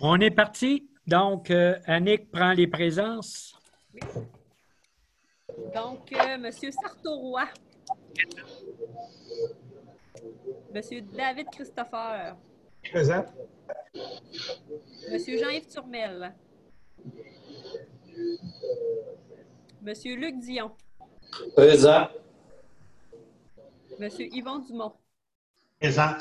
On est parti. Donc, Annick prend les présences. Oui. Donc, M. Sartauroy. M. David Christopher. Présent. M. Jean-Yves Turmel. M. Luc Dion. Présent. M. Yvon Dumont. Présent.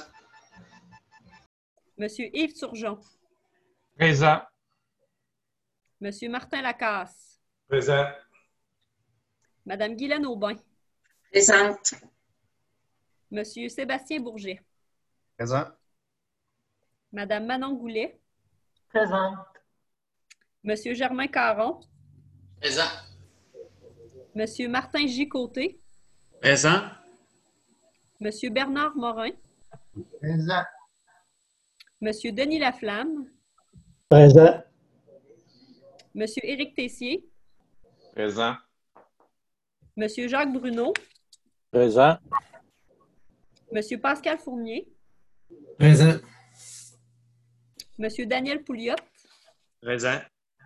M. Yves Turgeon. Présent. M. Martin Lacasse. Présent. Mme Guylaine Aubin. Présente. M. Sébastien Bourget. Présent. Mme Manon Goulet. Présente. M. Germain Caron. Présent. M. Martin J. Côté. Présent. M. Bernard Morin. Présent. M. Denis Laflamme. Présent. M. Éric Tessier. Présent. M. Jacques Bruno. Présent. M. Pascal Fournier. Présent. M. Daniel Pouliot. Présent.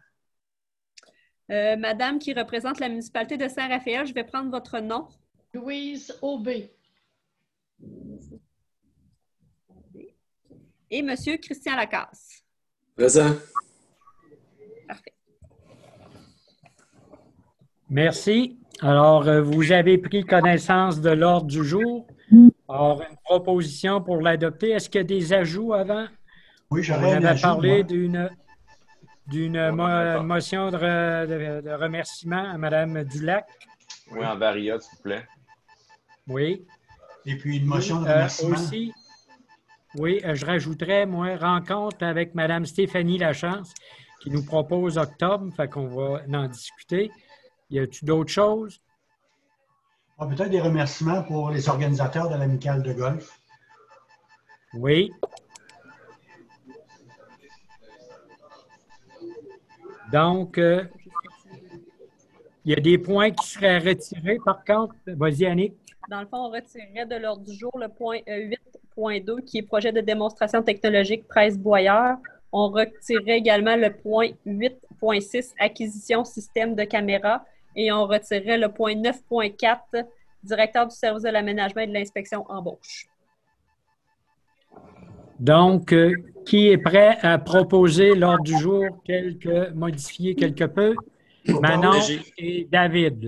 Madame qui représente la municipalité de Saint-Raphaël, je vais prendre votre nom. Louise Aubé. Et M. Christian Lacasse. Présent. Parfait. Merci. Alors, vous avez pris connaissance de l'ordre du jour. Alors, une proposition pour l'adopter. Est-ce qu'il y a des ajouts avant? Oui, On j'aurais un avait ajout, parlé moi. d'une motion de remerciement à Mme Dulac. Oui, en varia, s'il vous plaît. Oui. Et puis une motion de remerciement. Aussi, oui, je rajouterais, moi, rencontre avec Mme Stéphanie Lachance, qui nous propose octobre, fait qu'on va en discuter. Y a-t-il d'autres choses? Ah, peut-être des remerciements pour les organisateurs de l'amicale de golf. Oui. Donc, il y a des points qui seraient retirés. Par contre, vas-y, Annick. Dans le fond, on retirerait de l'ordre du jour le point 8.2 qui est projet de démonstration technologique presse Boyard. On retirerait également le point 8.6 acquisition système de caméra et on retirerait le point 9.4 directeur du service de l'aménagement et de l'inspection embauche. Donc, qui est prêt à proposer l'ordre du jour modifier quelque peu? Manon et David.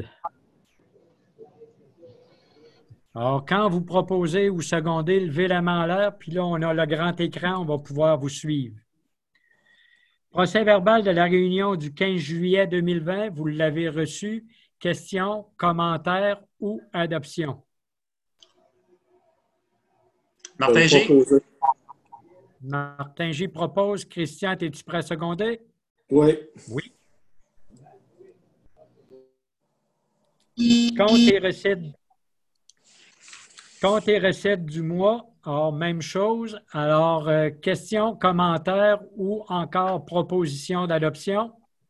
Alors, quand vous proposez ou secondez, levez la main en l'air, puis là, on a le grand écran, on va pouvoir vous suivre. Procès verbal de la réunion du 15 juillet 2020, vous l'avez reçu. Questions, commentaires ou adoption? Martin G. Martin G propose. Christian, es-tu prêt à seconder? Oui. Oui. Compte et recettes du mois. Alors, même chose. Alors, questions, commentaires ou encore proposition d'adoption?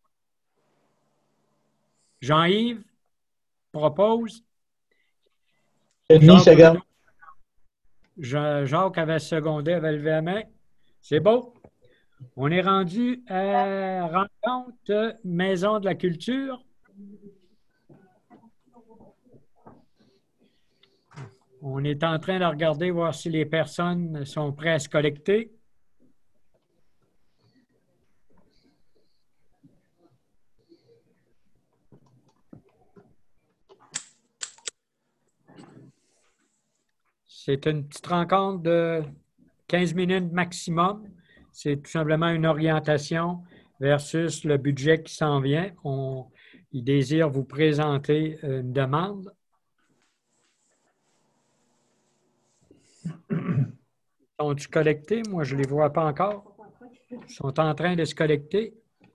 Jean-Yves propose. Denis, second. Jacques avait secondé, avait levé la main. C'est beau. On est rendu à rencontre Maison de la Culture. On est en train de regarder, voir si les personnes sont prêtes à se connecter. C'est une petite rencontre de 15 minutes maximum. C'est tout simplement une orientation versus le budget qui s'en vient. Ils désirent vous présenter une demande. Sont-ils connectés? Moi, je ne les vois pas encore. Ils sont en train de se connecter.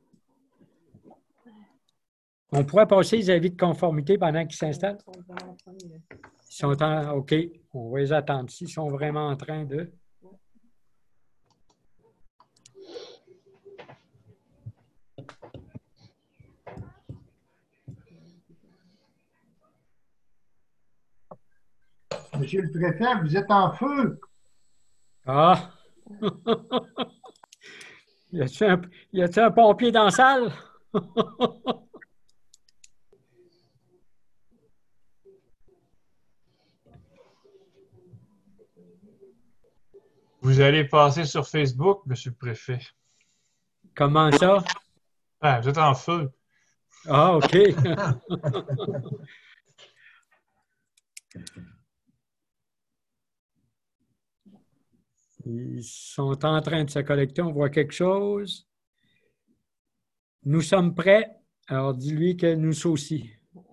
On pourrait passer les avis de conformité pendant qu'ils s'installent. Ils sont OK, on va les attendre. S'ils sont vraiment en train de... Monsieur le préfet, vous êtes en feu. Ah! Y a-t-il un pompier dans la salle? Vous allez passer sur Facebook, Monsieur le Préfet. Comment ça? Ah, vous êtes en feu. Ah, OK. Ils sont en train de se collecter. On voit quelque chose. Nous sommes prêts. Alors, dis-lui que nous aussi.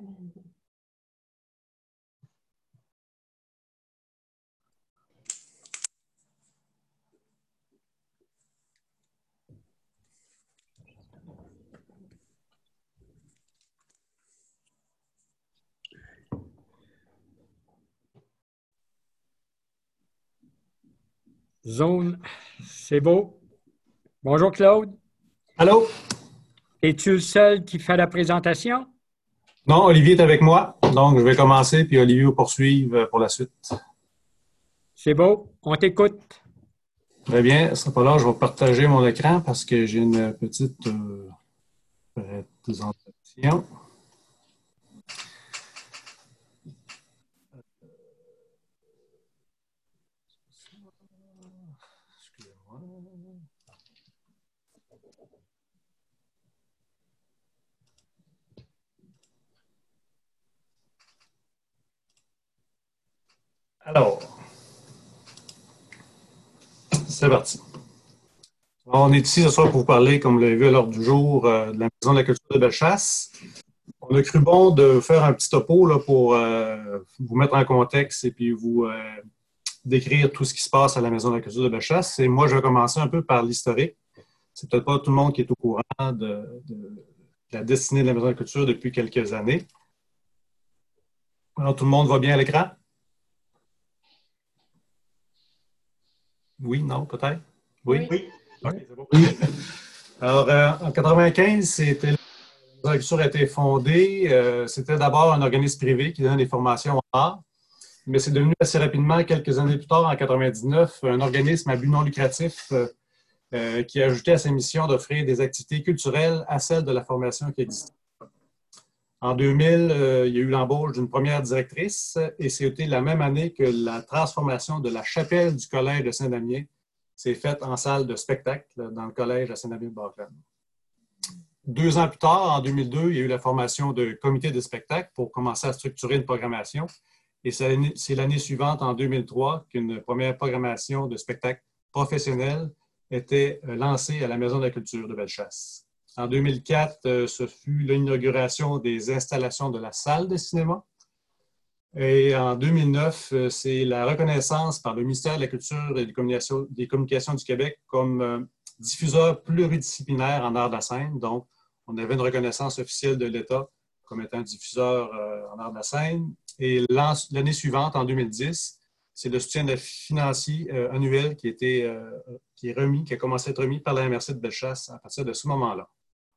Zone, c'est beau. Bonjour, Claude. Allô? Es-tu le seul qui fait la présentation? Non, Olivier est avec moi. Donc, je vais commencer, puis Olivier va poursuivre pour la suite. C'est beau. On t'écoute. Très bien. À ce moment-là, je vais partager mon écran parce que j'ai une petite présentation. Excusez-moi. Alors, c'est parti. On est ici ce soir pour vous parler, comme vous l'avez vu à l'ordre du jour, de la Maison de la culture de Bellechasse. On a cru bon de faire un petit topo là, pour vous mettre en contexte et puis vous décrire tout ce qui se passe à la Maison de la culture de Bellechasse. Et moi, je vais commencer un peu par l'historique. C'est peut-être pas tout le monde qui est au courant de la destinée de la Maison de la culture depuis quelques années. Alors, tout le monde va bien à l'écran? Oui, non, peut-être? Oui? Oui. OK, c'est bon. Alors, en 1995, c'était la Maison de la culture a été fondée. C'était d'abord un organisme privé qui donnait des formations en art, mais c'est devenu assez rapidement, quelques années plus tard, en 1999, un organisme à but non lucratif qui a ajouté à sa mission d'offrir des activités culturelles à celles de la formation qui existait. En 2000, il y a eu l'embauche d'une première directrice et c'était la même année que la transformation de la chapelle du collège de Saint-Damien s'est faite en salle de spectacle dans le collège à Saint-Damien-de-Barclay. 2 ans plus tard, en 2002, il y a eu la formation de comité de spectacle pour commencer à structurer une programmation. Et c'est l'année suivante, en 2003, qu'une première programmation de spectacle professionnel était lancée à la Maison de la culture de Bellechasse. En 2004, ce fut l'inauguration des installations de la salle de cinéma. Et en 2009, c'est la reconnaissance par le ministère de la Culture et des Communications du Québec comme diffuseur pluridisciplinaire en art de la scène. Donc, on avait une reconnaissance officielle de l'État comme étant diffuseur en art de la scène. Et l'année suivante, en 2010, c'est le soutien financier annuel qui a commencé à être remis par la MRC de Bellechasse à partir de ce moment-là.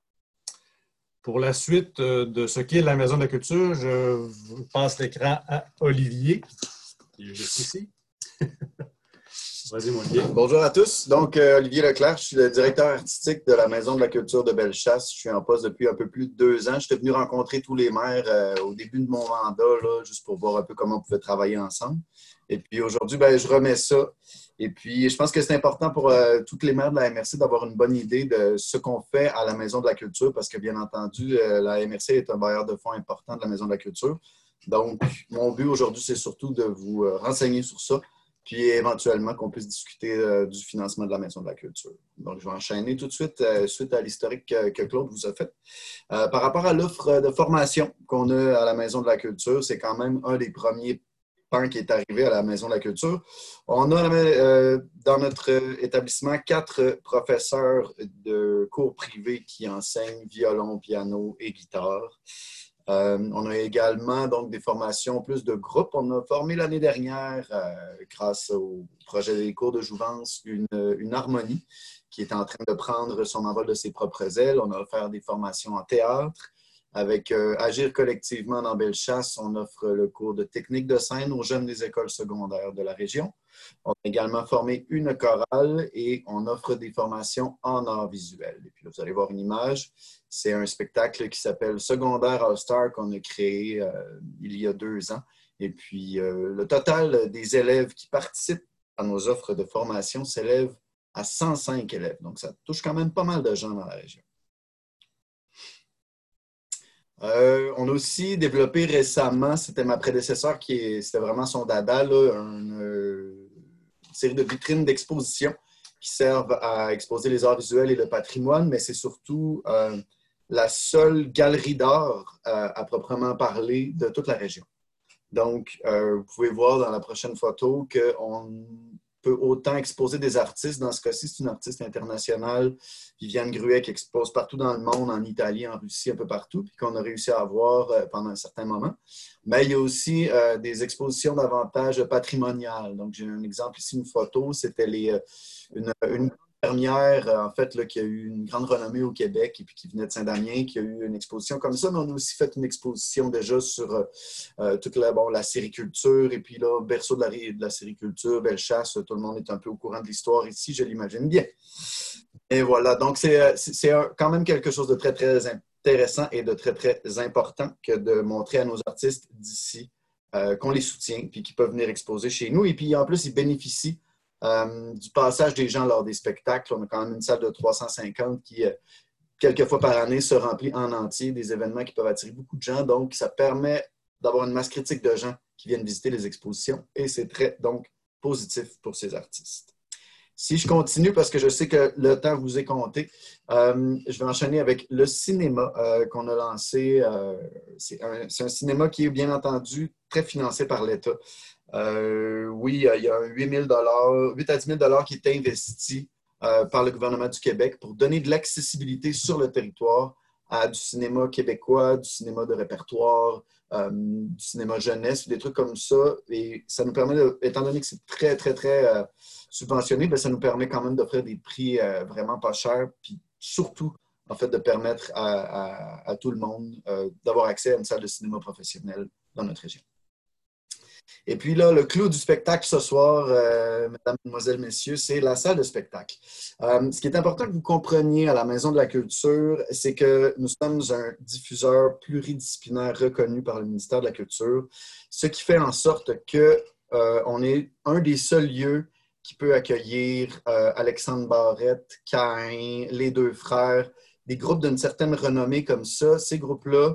Pour la suite de ce qu'est la Maison de la Culture, je vous passe l'écran à Olivier, qui est juste ici. Vas-y, mon Olivier. Bonjour à tous. Donc, Olivier Leclerc, je suis le directeur artistique de la Maison de la Culture de Bellechasse. Je suis en poste depuis un peu plus de 2 ans. J'étais venu rencontrer tous les maires au début de mon mandat, là, juste pour voir un peu comment on pouvait travailler ensemble. Et puis aujourd'hui, je remets ça. Et puis, je pense que c'est important pour tous les maires de la MRC d'avoir une bonne idée de ce qu'on fait à la Maison de la Culture parce que, bien entendu, la MRC est un bailleur de fonds important de la Maison de la Culture. Donc, mon but aujourd'hui, c'est surtout de vous renseigner sur ça puis éventuellement qu'on puisse discuter du financement de la Maison de la Culture. Donc, je vais enchaîner tout de suite, suite à l'historique que Claude vous a fait. Par rapport à l'offre de formation qu'on a à la Maison de la Culture, c'est quand même un des premiers pans qui est arrivé à la Maison de la Culture. On a dans notre établissement 4 professeurs de cours privés qui enseignent violon, piano et guitare. On a également donc des formations plus de groupe. On a formé l'année dernière, grâce au projet des cours de jouvence, une harmonie qui est en train de prendre son envol de ses propres ailes. On a offert des formations en théâtre avec Agir collectivement dans Bellechasse. On offre le cours de technique de scène aux jeunes des écoles secondaires de la région. On a également formé une chorale et on offre des formations en art visuel. Et puis là, vous allez voir une image. C'est un spectacle qui s'appelle Secondaire All-Star qu'on a créé il y a 2 ans. Et puis, le total des élèves qui participent à nos offres de formation s'élève à 105 élèves. Donc, ça touche quand même pas mal de gens dans la région. On a aussi développé récemment, c'était ma prédécesseur c'était vraiment son dada, là, une série de vitrines d'exposition qui servent à exposer les arts visuels et le patrimoine, mais c'est surtout la seule galerie d'art à proprement parler de toute la région. Donc, vous pouvez voir dans la prochaine photo qu'on peut autant exposer des artistes. Dans ce cas-ci, c'est une artiste internationale, Viviane Gruet, qui expose partout dans le monde, en Italie, en Russie, un peu partout, puis qu'on a réussi à avoir pendant un certain moment. Mais il y a aussi des expositions davantage patrimoniales. Donc, j'ai un exemple ici, une photo. C'était une fermière, en fait, là, qui a eu une grande renommée au Québec et puis qui venait de Saint-Damien, qui a eu une exposition comme ça. Mais on a aussi fait une exposition déjà sur toute la sériculture et puis là, berceau de la sériculture, Bellechasse. Tout le monde est un peu au courant de l'histoire ici, je l'imagine bien. Et voilà, donc c'est quand même quelque chose de très, très intéressant et de très, très important que de montrer à nos artistes d'ici qu'on les soutient puis qu'ils peuvent venir exposer chez nous. Et puis, en plus, ils bénéficient du passage des gens lors des spectacles. On a quand même une salle de 350 qui, quelques fois par année, se remplit en entier, des événements qui peuvent attirer beaucoup de gens. Donc, ça permet d'avoir une masse critique de gens qui viennent visiter les expositions et c'est très, donc, positif pour ces artistes. Si je continue, parce que je sais que le temps vous est compté, je vais enchaîner avec le cinéma qu'on a lancé. C'est un cinéma qui est bien entendu très financé par l'État. Oui, il y a 8 à 10 000 qui est investi par le gouvernement du Québec pour donner de l'accessibilité sur le territoire à du cinéma québécois, du cinéma de répertoire, du cinéma jeunesse, des trucs comme ça. Et ça nous permet, étant donné que c'est très, très, très subventionné, bien, ça nous permet quand même d'offrir des prix vraiment pas chers, puis surtout, en fait, de permettre à tout le monde d'avoir accès à une salle de cinéma professionnelle dans notre région. Et puis là, le clou du spectacle ce soir, mesdames, mesdemoiselles, messieurs, c'est la salle de spectacle. Ce qui est important que vous compreniez à la Maison de la Culture, c'est que nous sommes un diffuseur pluridisciplinaire reconnu par le ministère de la Culture, ce qui fait en sorte qu'on est un des seuls lieux qui peut accueillir Alexandre Barrette, Caïn, les Deux Frères, des groupes d'une certaine renommée comme ça. Ces groupes-là,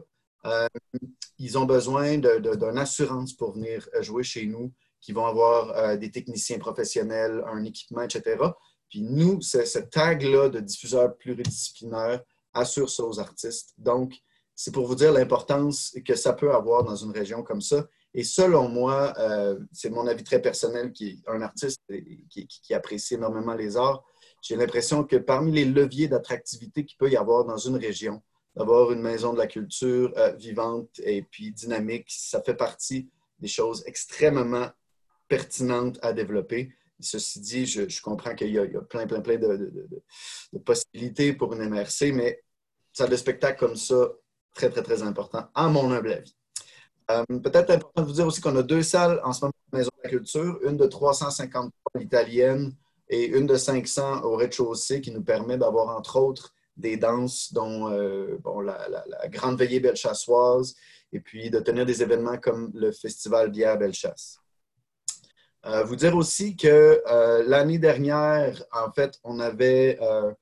ils ont besoin d'une assurance pour venir jouer chez nous, qui vont avoir des techniciens professionnels, un équipement, etc. Puis nous, ce tag-là de diffuseur pluridisciplinaire assure ça aux artistes. Donc, c'est pour vous dire l'importance que ça peut avoir dans une région comme ça. Et selon moi, c'est mon avis très personnel, qui est un artiste qui apprécie énormément les arts, j'ai l'impression que parmi les leviers d'attractivité qu'il peut y avoir dans une région, d'avoir une maison de la culture vivante et puis dynamique, ça fait partie des choses extrêmement pertinentes à développer. Ceci dit, je comprends qu'il y a plein de possibilités pour une MRC, mais salle de spectacle comme ça, très, très, très important, à mon humble avis. Peut-être important de vous dire aussi qu'on a 2 salles en ce moment à la Maison de la Culture, une de 350 à l'italienne et une de 500 au rez-de-chaussée qui nous permet d'avoir, entre autres, des danses, dont la Grande Veillée Belchassoise, et puis de tenir des événements comme le Festival Bière Bellechasse. Vous dire aussi que l'année dernière, en fait, on avait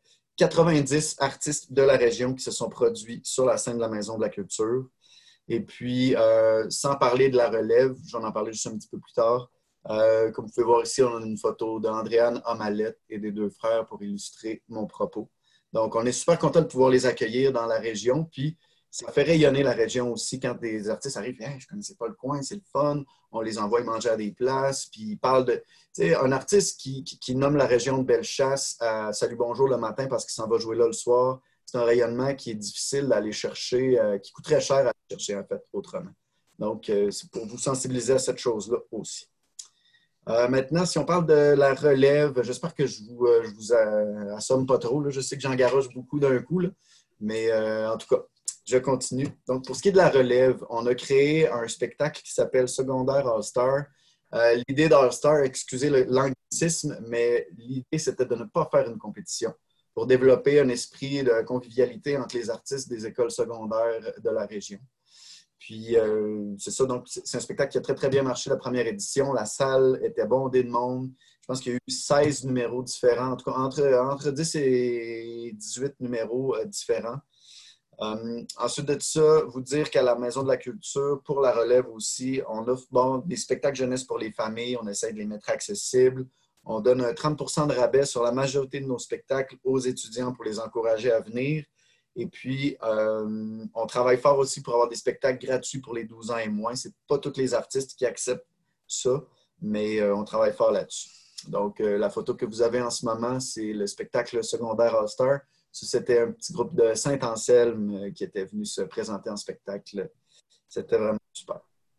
90 artistes de la région qui se sont produits sur la scène de la Maison de la Culture. Et puis, sans parler de la relève, j'en parlerai juste un petit peu plus tard. Comme vous pouvez voir ici, on a une photo d'Andréane Amalette et des Deux Frères pour illustrer mon propos. Donc, on est super content de pouvoir les accueillir dans la région. Puis, ça fait rayonner la région aussi quand des artistes arrivent. Hey, je ne connaissais pas le coin, c'est le fun. On les envoie manger à des places. Puis, ils parlent de. Tu sais, un artiste qui nomme la région de Bellechasse à Salut Bonjour le matin parce qu'il s'en va jouer là le soir, c'est un rayonnement qui est difficile d'aller chercher, qui coûte très cher à aller chercher, en fait, autrement. Donc, c'est pour vous sensibiliser à cette chose-là aussi. Maintenant, si on parle de la relève, j'espère que je vous assomme pas trop. Là. Je sais que j'en garoche beaucoup d'un coup, là. Mais en tout cas, je continue. Donc, pour ce qui est de la relève, on a créé un spectacle qui s'appelle Secondaire All-Star. L'idée d'All-Star, excusez l'anglicisme, mais l'idée, c'était de ne pas faire une compétition pour développer un esprit de convivialité entre les artistes des écoles secondaires de la région. Puis, c'est ça. Donc, c'est un spectacle qui a très, très bien marché la première édition. La salle était bondée de monde. Je pense qu'il y a eu 16 numéros différents, en tout cas entre 10 et 18 numéros différents. Ensuite de ça, vous dire qu'à la Maison de la Culture, pour la relève aussi, on offre des spectacles jeunesse pour les familles. On essaie de les mettre accessibles. On donne un 30 % de rabais sur la majorité de nos spectacles aux étudiants pour les encourager à venir. Et puis, on travaille fort aussi pour avoir des spectacles gratuits pour les 12 ans et moins. Ce n'est pas tous les artistes qui acceptent ça, mais on travaille fort là-dessus. Donc, la photo que vous avez en ce moment, c'est le spectacle secondaire All-Star. C'était un petit groupe de Saint-Anselme qui était venu se présenter en spectacle. C'était vraiment super.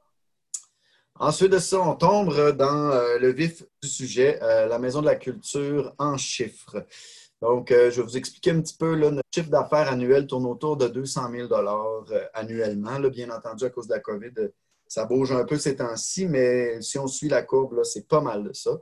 Ensuite de ça, on tombe dans le vif du sujet, la Maison de la Culture en chiffres. Donc, je vais vous expliquer un petit peu. Là, notre chiffre d'affaires annuel tourne autour de 200 000 annuellement. Là, bien entendu, à cause de la COVID, ça bouge un peu ces temps-ci, mais si on suit la courbe, c'est pas mal de ça.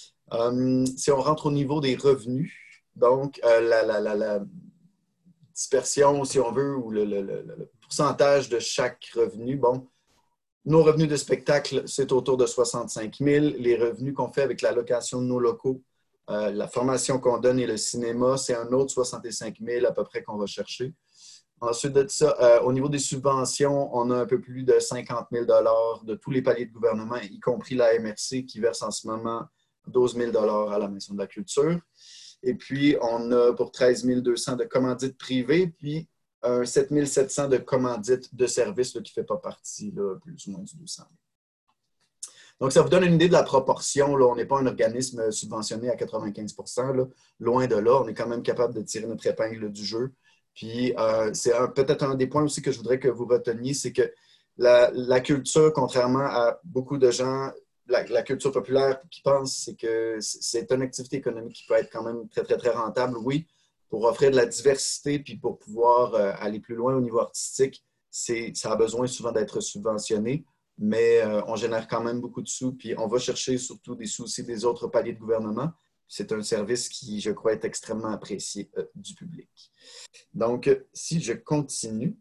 Si on rentre au niveau des revenus, donc la dispersion, si on veut, ou le pourcentage de chaque revenu, bon, nos revenus de spectacle, c'est autour de 65 000. Les revenus qu'on fait avec la location de nos locaux, la formation qu'on donne et le cinéma, c'est un autre 65 000 à peu près qu'on va chercher. Ensuite de ça, au niveau des subventions, on a un peu plus de 50 000 de tous les paliers de gouvernement, y compris la MRC qui verse en ce moment 12 000 à la Maison de la Culture. Et puis, on a pour 13 200 de commandites privées, puis 7 700 de commandites de services là, qui ne fait pas partie, là, plus ou moins du 200 000. Donc, ça vous donne une idée de la proportion. Là. On n'est pas un organisme subventionné à 95 %. Là. Loin de là, on est quand même capable de tirer notre épingle du jeu. Puis, c'est peut-être un des points aussi que je voudrais que vous reteniez, c'est que la culture, contrairement à beaucoup de gens, la culture populaire qui pensent, c'est que c'est une activité économique qui peut être quand même très, très, très rentable, oui, pour offrir de la diversité puis pour pouvoir aller plus loin au niveau artistique. Ça a besoin souvent d'être subventionné, mais on génère quand même beaucoup de sous, puis on va chercher surtout des sous aussi des autres paliers de gouvernement. C'est un service qui, je crois, est extrêmement apprécié du public. Donc, si je continue,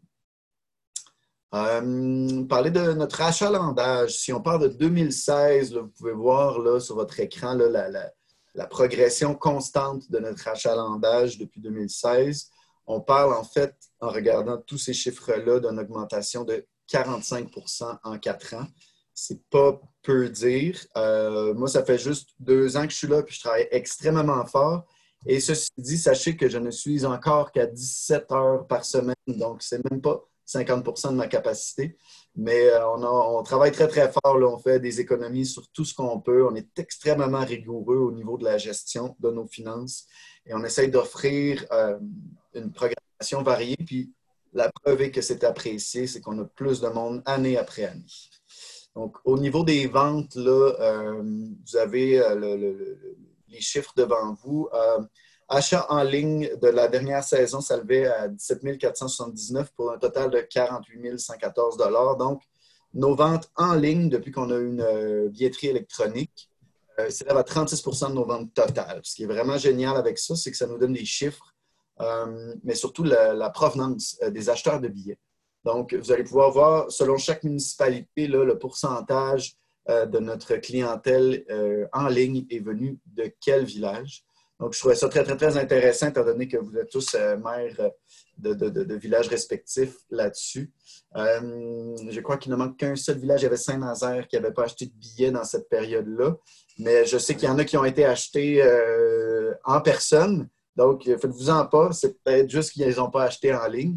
parler de notre achalandage. Si on parle de 2016, là, vous pouvez voir là, sur votre écran là, la progression constante de notre achalandage depuis 2016. On parle en fait, en regardant tous ces chiffres-là, d'une augmentation de 45 % en 4 ans. C'est pas peu dire. Moi, ça fait juste 2 ans que je suis là puis je travaille extrêmement fort. Et ceci dit, sachez que je ne suis encore qu'à 17 heures par semaine, donc c'est même pas 50 % de ma capacité. Mais on travaille très, très fort. Là. On fait des économies sur tout ce qu'on peut. On est extrêmement rigoureux au niveau de la gestion de nos finances. Et on essaye d'offrir une programmation variée. Puis la preuve est que c'est apprécié, c'est qu'on a plus de monde année après année. Donc, au niveau des ventes, là, vous avez les chiffres devant vous. Achat en ligne de la dernière saison s'élevait à 17 479 pour un total de 48 114 $. Donc, nos ventes en ligne, depuis qu'on a une billetterie électronique, s'élèvent à 36 % de nos ventes totales. Ce qui est vraiment génial avec ça, c'est que ça nous donne des chiffres, mais surtout la provenance des acheteurs de billets. Donc, vous allez pouvoir voir, selon chaque municipalité, là, le pourcentage de notre clientèle en ligne est venu de quel village. Donc, je trouvais ça très, très, très intéressant, étant donné que vous êtes tous maires de villages respectifs là-dessus. Je crois qu'il ne manque qu'un seul village, il y avait Saint-Nazaire, qui n'avait pas acheté de billets dans cette période-là. Mais je sais qu'il y en a qui ont été achetés en personne. Donc, faites-vous-en pas, c'est peut-être juste qu'ils ne les ont pas achetés en ligne.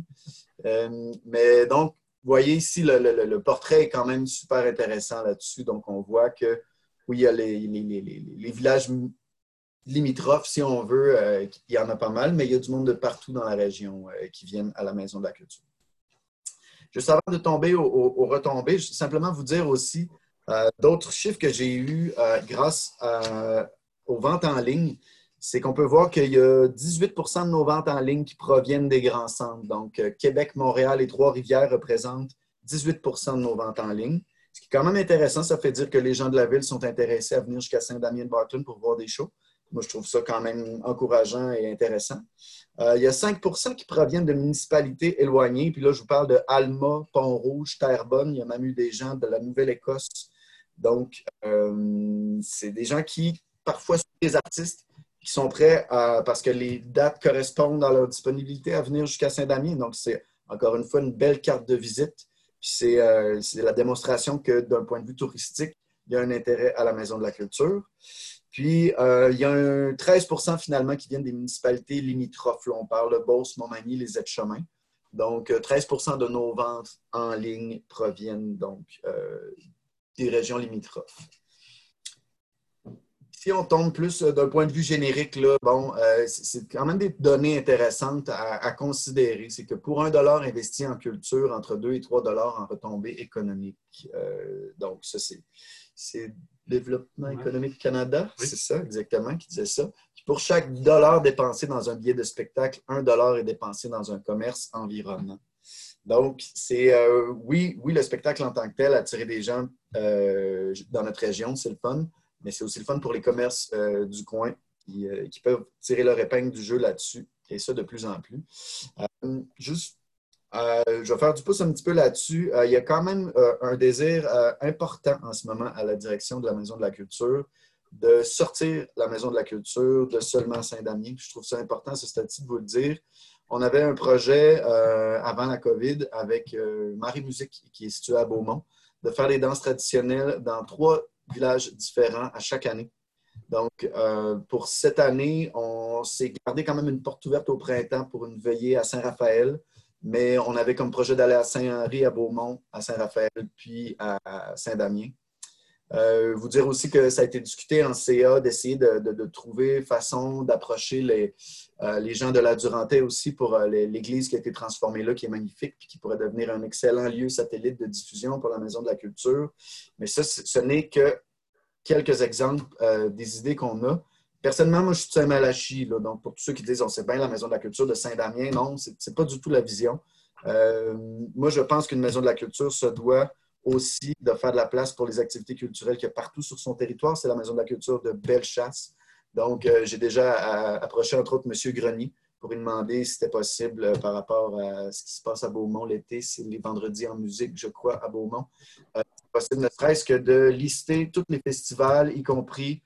Mais donc, vous voyez ici, le portrait est quand même super intéressant là-dessus. Donc, on voit que, oui, il y a les villages limitrophes, si on veut, il y en a pas mal, mais il y a du monde de partout dans la région qui viennent à la Maison de la Culture. Juste avant de tomber aux retombées, je vais simplement vous dire aussi d'autres chiffres que j'ai eus grâce aux ventes en ligne. c'est qu'on peut voir qu'il y a 18 % de nos ventes en ligne qui proviennent des grands centres. Donc, Québec, Montréal et Trois-Rivières représentent 18 % de nos ventes en ligne. Ce qui est quand même intéressant, ça fait dire que les gens de la ville sont intéressés à venir jusqu'à Saint-Damien-de-Barclay pour voir des shows. Moi, je trouve ça quand même encourageant et intéressant. Il y a 5 % qui proviennent de municipalités éloignées. Puis là, je vous parle de Alma, Pont-Rouge, Terrebonne. Il y a même eu des gens de la Nouvelle-Écosse. Donc, c'est des gens qui, parfois, sont des artistes qui sont prêts, parce que les dates correspondent à leur disponibilité, à venir jusqu'à Saint-Damien. Donc, c'est encore une fois une belle carte de visite. Puis c'est la démonstration que, d'un point de vue touristique, il y a un intérêt à la Maison de la Culture. Puis, il y a un 13 % finalement qui viennent des municipalités limitrophes. Là, on parle de Beauce, Montmagny, les Aides-Chemins. Donc, 13 % de nos ventes en ligne proviennent donc des régions limitrophes. Si on tombe plus d'un point de vue générique, là, bon, c'est quand même des données intéressantes à considérer. C'est que pour $1 investi en culture, entre 2 et 3 $ en retombées économiques. Donc, ça, c'est Développement économique Canada, oui. C'est ça, exactement, qui disait ça. Puis pour chaque dollar dépensé dans un billet de spectacle, $1 est dépensé dans un commerce environnant. Donc, c'est oui, le spectacle en tant que tel, attirer des gens dans notre région, c'est le fun, mais c'est aussi le fun pour les commerces du coin qui peuvent tirer leur épingle du jeu là-dessus, et ça de plus en plus. Je vais faire du pouce un petit peu là-dessus. Il y a quand même un désir important en ce moment à la direction de la Maison de la Culture de sortir la Maison de la Culture de seulement Saint-Damien. Je trouve ça important à ce stade-ci de vous le dire. On avait un projet avant la COVID avec Marie Musique, qui est située à Beaumont, de faire des danses traditionnelles dans 3 villages différents à chaque année. Donc, pour cette année, on s'est gardé quand même une porte ouverte au printemps pour une veillée à Saint-Raphaël. Mais on avait comme projet d'aller à Saint-Henri, à Beaumont, à Saint-Raphaël, puis à Saint-Damien. Vous dire aussi que ça a été discuté en CA d'essayer de trouver façon d'approcher les gens de la Durantaye aussi pour l'église qui a été transformée là, qui est magnifique, puis qui pourrait devenir un excellent lieu satellite de diffusion pour la Maison de la Culture. Mais ça, ce n'est que quelques exemples des idées qu'on a. Personnellement, moi, je suis de Saint-Malachie. Donc, pour tous ceux qui disent on sait bien la Maison de la Culture de Saint-Damien, non, c'est pas du tout la vision. Moi, je pense qu'une Maison de la Culture se doit aussi de faire de la place pour les activités culturelles qu'il y a partout sur son territoire. C'est la Maison de la Culture de Bellechasse. Donc, j'ai déjà approché, entre autres, M. Grenier pour lui demander si c'était possible par rapport à ce qui se passe à Beaumont l'été. C'est les vendredis en musique, je crois, à Beaumont. C'est possible, ne serait-ce que de lister tous les festivals, y compris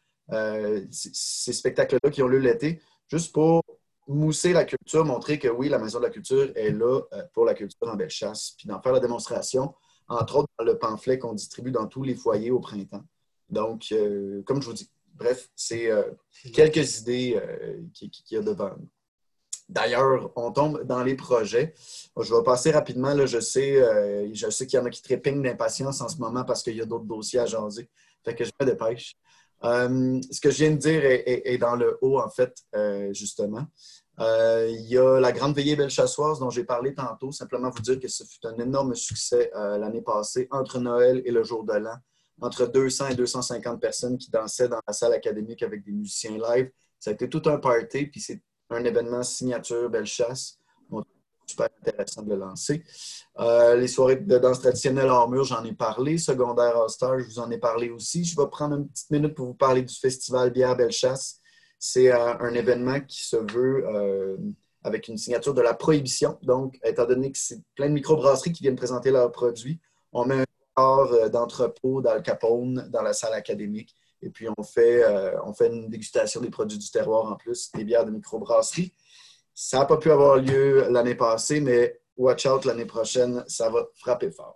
ces spectacles-là qui ont lieu l'été, juste pour mousser la culture, montrer que oui, la Maison de la Culture est là pour la culture en Bellechasse, puis d'en faire la démonstration, entre autres dans le pamphlet qu'on distribue dans tous les foyers au printemps. Donc, comme je vous dis, bref, c'est quelques idées qu'il y a devant nous. D'ailleurs, on tombe dans les projets. Je vais passer rapidement. Là, je sais qu'il y en a qui trépignent d'impatience en ce moment parce qu'il y a d'autres dossiers à jaser. Fait que je me dépêche. Ce que je viens de dire est dans le haut, en fait, justement. Il y a la Grande Veillée Belchassoise dont j'ai parlé tantôt. Simplement vous dire que ce fut un énorme succès l'année passée, entre Noël et le jour de l'an. Entre 200 et 250 personnes qui dansaient dans la salle académique avec des musiciens live. Ça a été tout un party, puis c'est un événement signature Bellechasse. Donc, super intéressant de le lancer. Les soirées de danse traditionnelle hors mur, j'en ai parlé. Secondaire All-Star, je vous en ai parlé aussi. Je vais prendre une petite minute pour vous parler du Festival Bière Bellechasse. C'est un événement qui se veut avec une signature de la prohibition. Donc, étant donné que c'est plein de microbrasseries qui viennent présenter leurs produits, on met un bar d'entrepôt d'Al Capone dans la salle académique. Et puis, on fait une dégustation des produits du terroir en plus, des bières de microbrasserie. Ça n'a pas pu avoir lieu l'année passée, mais watch out, l'année prochaine, ça va frapper fort.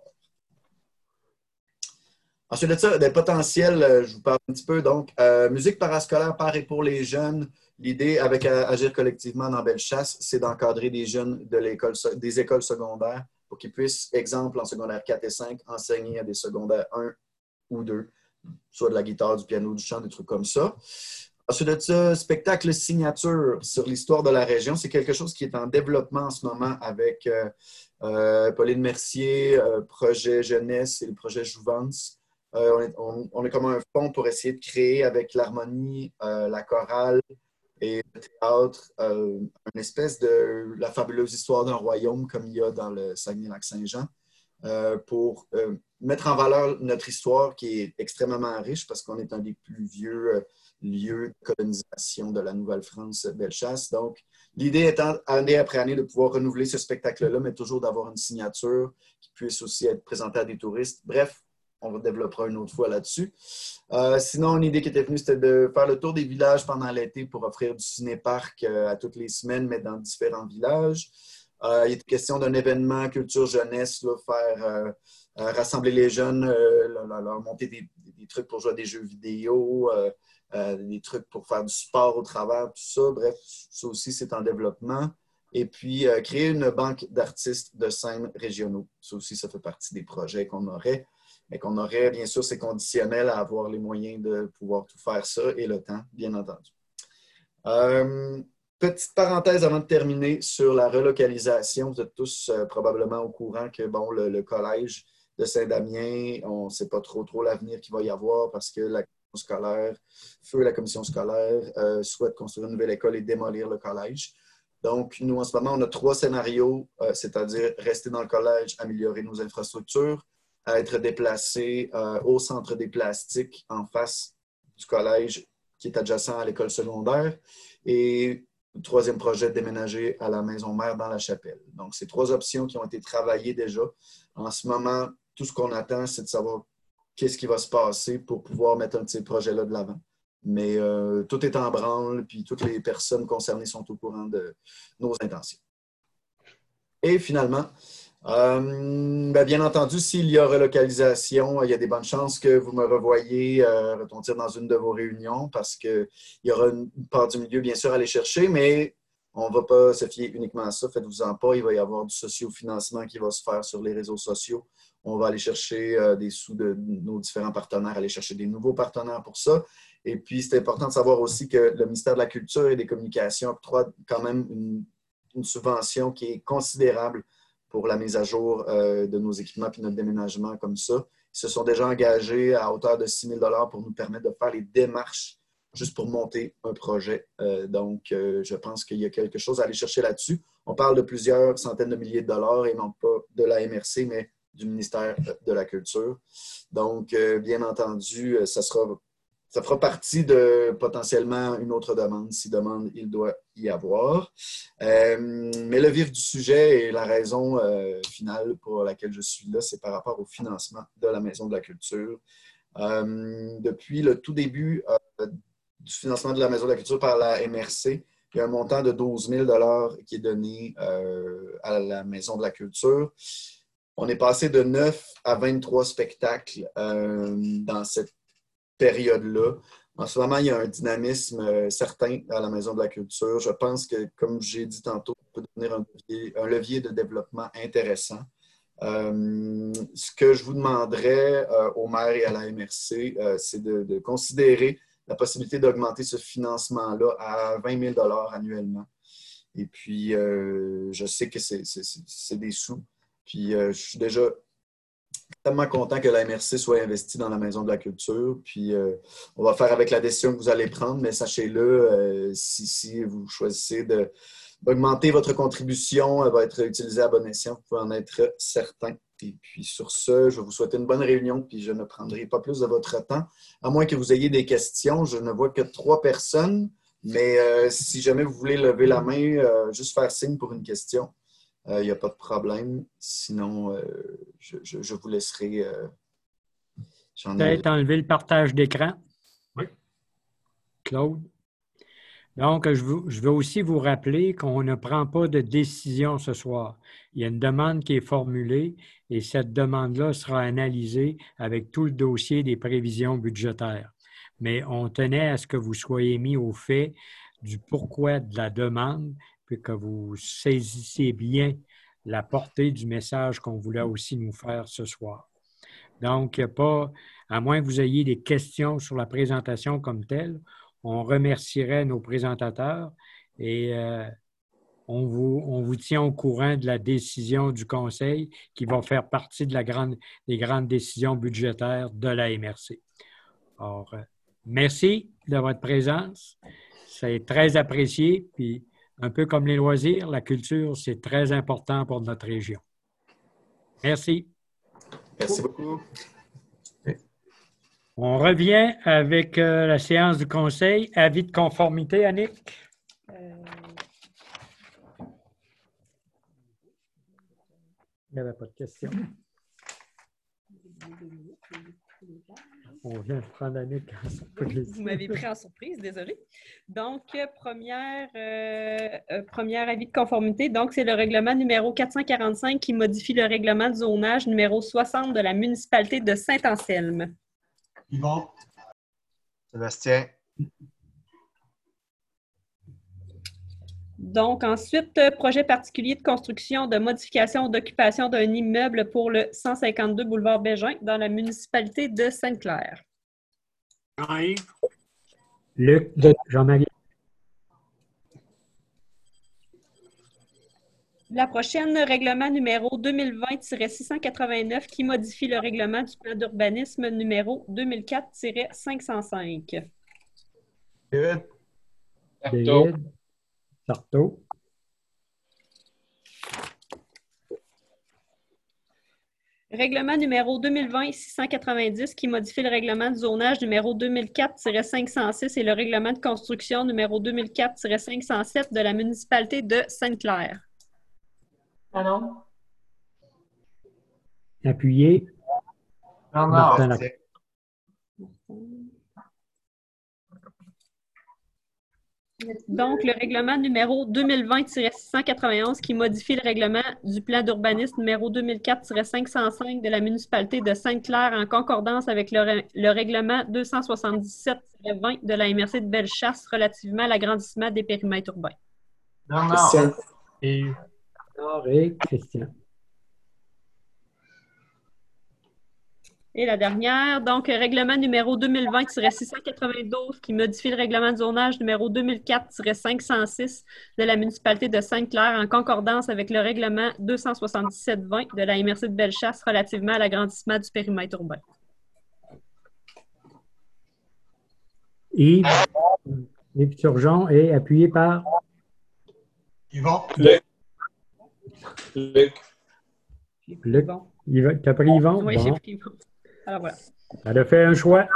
Ensuite de ça, des potentiels, je vous parle un petit peu. Donc, musique parascolaire par et pour les jeunes. L'idée avec Agir collectivement dans Bellechasse, c'est d'encadrer des jeunes des écoles secondaires pour qu'ils puissent, exemple, en secondaire 4 et 5, enseigner à des secondaires 1 ou 2, soit de la guitare, du piano, du chant, des trucs comme ça. Ensuite de ça, spectacle signature sur l'histoire de la région. C'est quelque chose qui est en développement en ce moment avec Pauline Mercier, projet jeunesse et le projet Jouvence. On est comme un fonds pour essayer de créer avec l'harmonie, la chorale, et le théâtre, une espèce de la fabuleuse histoire d'un royaume comme il y a dans le Saguenay-Lac-Saint-Jean, pour mettre en valeur notre histoire qui est extrêmement riche parce qu'on est un des plus vieux lieux de colonisation de la Nouvelle-France, Bellechasse. Donc, l'idée étant, année après année, de pouvoir renouveler ce spectacle-là, mais toujours d'avoir une signature qui puisse aussi être présentée à des touristes. Bref, on développera une autre fois là-dessus. Sinon, une idée qui était venue, c'était de faire le tour des villages pendant l'été pour offrir du ciné-parc à toutes les semaines, mais dans différents villages. Il est question d'un événement culture-jeunesse, faire rassembler les jeunes, leur monter des trucs pour jouer à des jeux vidéo, des trucs pour faire du sport au travers, tout ça. Bref, ça aussi, c'est en développement. Et puis, créer une banque d'artistes de scène régionaux. Ça aussi, ça fait partie des projets qu'on aurait. Mais qu'on aurait, bien sûr, c'est conditionnel à avoir les moyens de pouvoir tout faire ça et le temps, bien entendu. Petite parenthèse avant de terminer sur la relocalisation. Vous êtes tous probablement au courant que bon, le collège de Saint-Damien, on ne sait pas trop l'avenir qu'il va y avoir parce que la commission scolaire souhaite construire une nouvelle école et démolir le collège. Donc, nous, en ce moment, on a 3 scénarios, c'est-à-dire rester dans le collège, améliorer nos infrastructures, être déplacé au centre des plastiques en face du collège qui est adjacent à l'école secondaire. Et le 3e projet, déménager à la maison mère dans la chapelle. Donc, c'est 3 options qui ont été travaillées déjà. En ce moment, tout ce qu'on attend, c'est de savoir qu'est-ce qui va se passer pour pouvoir mettre un de ces projets-là de l'avant. Mais tout est en branle, puis toutes les personnes concernées sont au courant de nos intentions. Et finalement, bien entendu, s'il y a relocalisation, il y a des bonnes chances que vous me revoyiez retentir dans une de vos réunions parce qu'il y aura une part du milieu, bien sûr, à aller chercher, mais on ne va pas se fier uniquement à ça. Faites-vous-en pas. Il va y avoir du socio-financement qui va se faire sur les réseaux sociaux. On va aller chercher des sous de nos différents partenaires, aller chercher des nouveaux partenaires pour ça. Et puis, c'est important de savoir aussi que le ministère de la Culture et des Communications octroie quand même une subvention qui est considérable pour la mise à jour de nos équipements et notre déménagement comme ça. Ils se sont déjà engagés à hauteur de 6 000 pour nous permettre de faire les démarches juste pour monter un projet. Donc, je pense qu'il y a quelque chose à aller chercher là-dessus. On parle de plusieurs centaines de milliers de dollars et non pas de la MRC, mais du ministère de la Culture. Donc, bien entendu, ça fera partie de potentiellement une autre demande, si demande il doit y avoir. Mais le vif du sujet et la raison finale pour laquelle je suis là, c'est par rapport au financement de la Maison de la Culture. Depuis le tout début du financement de la Maison de la Culture par la MRC, il y a un montant de 12 000 $ qui est donné à la Maison de la Culture. On est passé de 9 à 23 spectacles dans cette période-là. En ce moment, il y a un dynamisme certain à la Maison de la Culture. Je pense que, comme j'ai dit tantôt, ça peut devenir un levier de développement intéressant. Ce que je vous demanderais au maire et à la MRC, c'est de considérer la possibilité d'augmenter ce financement-là à 20 000 $ annuellement. Et puis, je sais que c'est des sous. Puis, je suis déjà tellement content que la MRC soit investie dans la Maison de la Culture. Puis, on va faire avec la décision que vous allez prendre, mais sachez-le, si vous choisissez d'augmenter votre contribution, elle va être utilisée à bon escient. Vous pouvez en être certain. Et puis, sur ce, je vais vous souhaiter une bonne réunion, puis je ne prendrai pas plus de votre temps, à moins que vous ayez des questions. Je ne vois que 3 personnes, mais si jamais vous voulez lever la main, juste faire signe pour une question. Il n'y a pas de problème. Sinon, je vous laisserai. Peut-être enlever le partage d'écran. Oui. Claude. Donc, je veux aussi vous rappeler qu'on ne prend pas de décision ce soir. Il y a une demande qui est formulée et cette demande-là sera analysée avec tout le dossier des prévisions budgétaires. Mais on tenait à ce que vous soyez mis au fait du pourquoi de la demande, puis que vous saisissiez bien la portée du message qu'on voulait aussi nous faire ce soir. Donc, il n'y a pas, à moins que vous ayez des questions sur la présentation comme telle, on remercierait nos présentateurs et on vous tient au courant de la décision du Conseil qui va faire partie des grandes décisions budgétaires de la MRC. Alors, merci de votre présence. c'est très apprécié. Puis, un peu comme les loisirs, la culture, c'est très important pour notre région. Merci. Merci beaucoup. On revient avec la séance du conseil. Avis de conformité, Annick? Il n'y avait pas de question. On vient de prendre Annick en surprise. Vous m'avez pris en surprise, désolé. Donc, première avis de conformité, donc c'est le règlement numéro 445 qui modifie le règlement de zonage numéro 60 de la municipalité de Saint-Anselme. Yvon. Sébastien. Donc, ensuite, projet particulier de construction de modification d'occupation d'un immeuble pour le 152 boulevard Bégin dans la municipalité de Sainte-Claire. Jean-Yves. Luc, Jean-Marie. La prochaine, règlement numéro 2020-689 qui modifie le règlement du plan d'urbanisme numéro 2004-505. David. Sarto. Règlement numéro 2020-690 qui modifie le règlement du zonage numéro 2004-506 et le règlement de construction numéro 2004-507 de la municipalité de Sainte-Claire. Manon. Appuyé. Martin Lacroix. Donc, le règlement numéro 2020-691 qui modifie le règlement du plan d'urbanisme numéro 2004-505 de la municipalité de Sainte-Claire en concordance avec le règlement 277-20 de la MRC de Bellechasse relativement à l'agrandissement des périmètres urbains. Christian. Et Christian. Et la dernière, donc, règlement numéro 2020-692 qui modifie le règlement de zonage numéro 2004-506 de la municipalité de Sainte-Claire en concordance avec le règlement 277-20 de la MRC de Bellechasse relativement à l'agrandissement du périmètre urbain. Yves Turgeon est appuyé par Yvon. Luc. Luc. Bon. Tu as pris Yvon? Oui, Bon. j'ai pris Yvon. Alors voilà. Elle a fait un choix.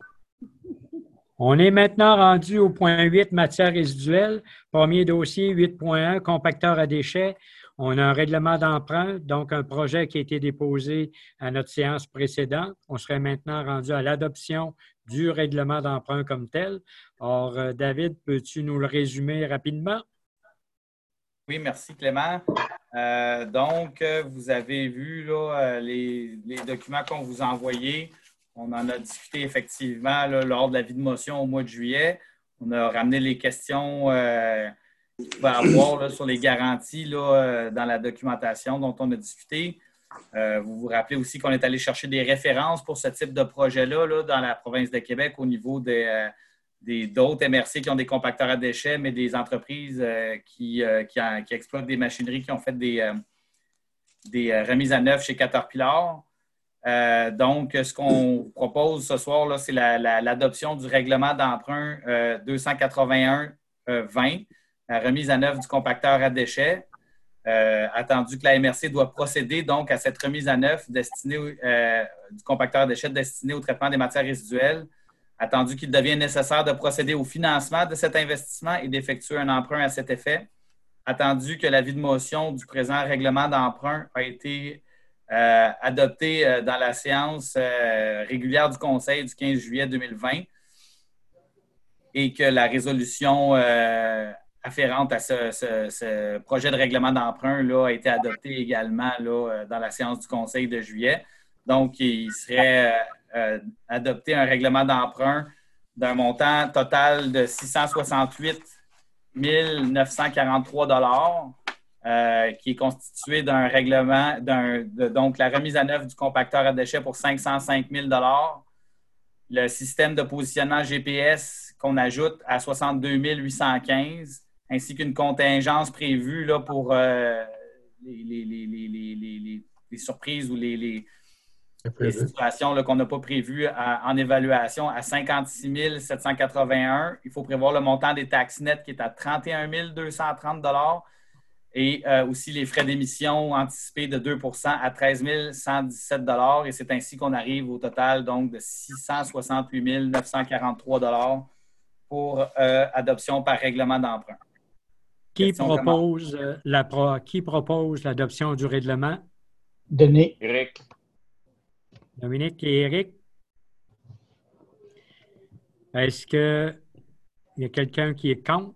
On est maintenant rendu au point 8, matière résiduelle. Premier dossier, 8.1, compacteur à déchets. On a un règlement d'emprunt, donc un projet qui a été déposé à notre séance précédente. On serait maintenant rendu à l'adoption du règlement d'emprunt comme tel. Or, David, peux-tu nous le résumer rapidement? Oui, merci Clément. Donc, vous avez vu là, les documents qu'on vous a envoyés. On en a discuté effectivement là, lors de la vie de motion au mois de juillet. On a ramené les questions qu'on va avoir là, sur les garanties là, dans la documentation dont on a discuté. Vous vous rappelez aussi qu'on est allé chercher des références pour ce type de projet-là là, dans la province de Québec au niveau d'autres MRC qui ont des compacteurs à déchets, mais des entreprises qui exploitent des machineries qui ont fait des remises à neuf chez Caterpillar. Donc, ce qu'on propose ce soir, là, c'est l'adoption du règlement d'emprunt 281-20, la remise à neuf du compacteur à déchets. Attendu que la MRC doit procéder donc à cette remise à neuf du compacteur à déchets destiné au traitement des matières résiduelles. Attendu qu'il devient nécessaire de procéder au financement de cet investissement et d'effectuer un emprunt à cet effet. Attendu que l'avis de motion du présent règlement d'emprunt a été adopté dans la séance régulière du Conseil du 15 juillet 2020 et que la résolution afférente à ce projet de règlement d'emprunt là, a été adoptée également là, dans la séance du Conseil de juillet. Donc, il serait adopté un règlement d'emprunt d'un montant total de 668 943 $, qui est constitué d'un règlement, donc la remise à neuf du compacteur à déchets pour 505 000 $, le système de positionnement GPS qu'on ajoute à 62 815 $, ainsi qu'une contingence prévue là, pour les surprises ou les des situations qu'on n'a pas prévues en évaluation à 56 781. Il faut prévoir le montant des taxes nettes qui est à 31 230 et aussi les frais d'émission anticipés de 2 à 13 117 et c'est ainsi qu'on arrive au total donc de 668 943 pour adoption par règlement d'emprunt. Qui propose l'adoption du règlement? Denis. Éric. Dominique et Éric. Est-ce qu'il y a quelqu'un qui est contre?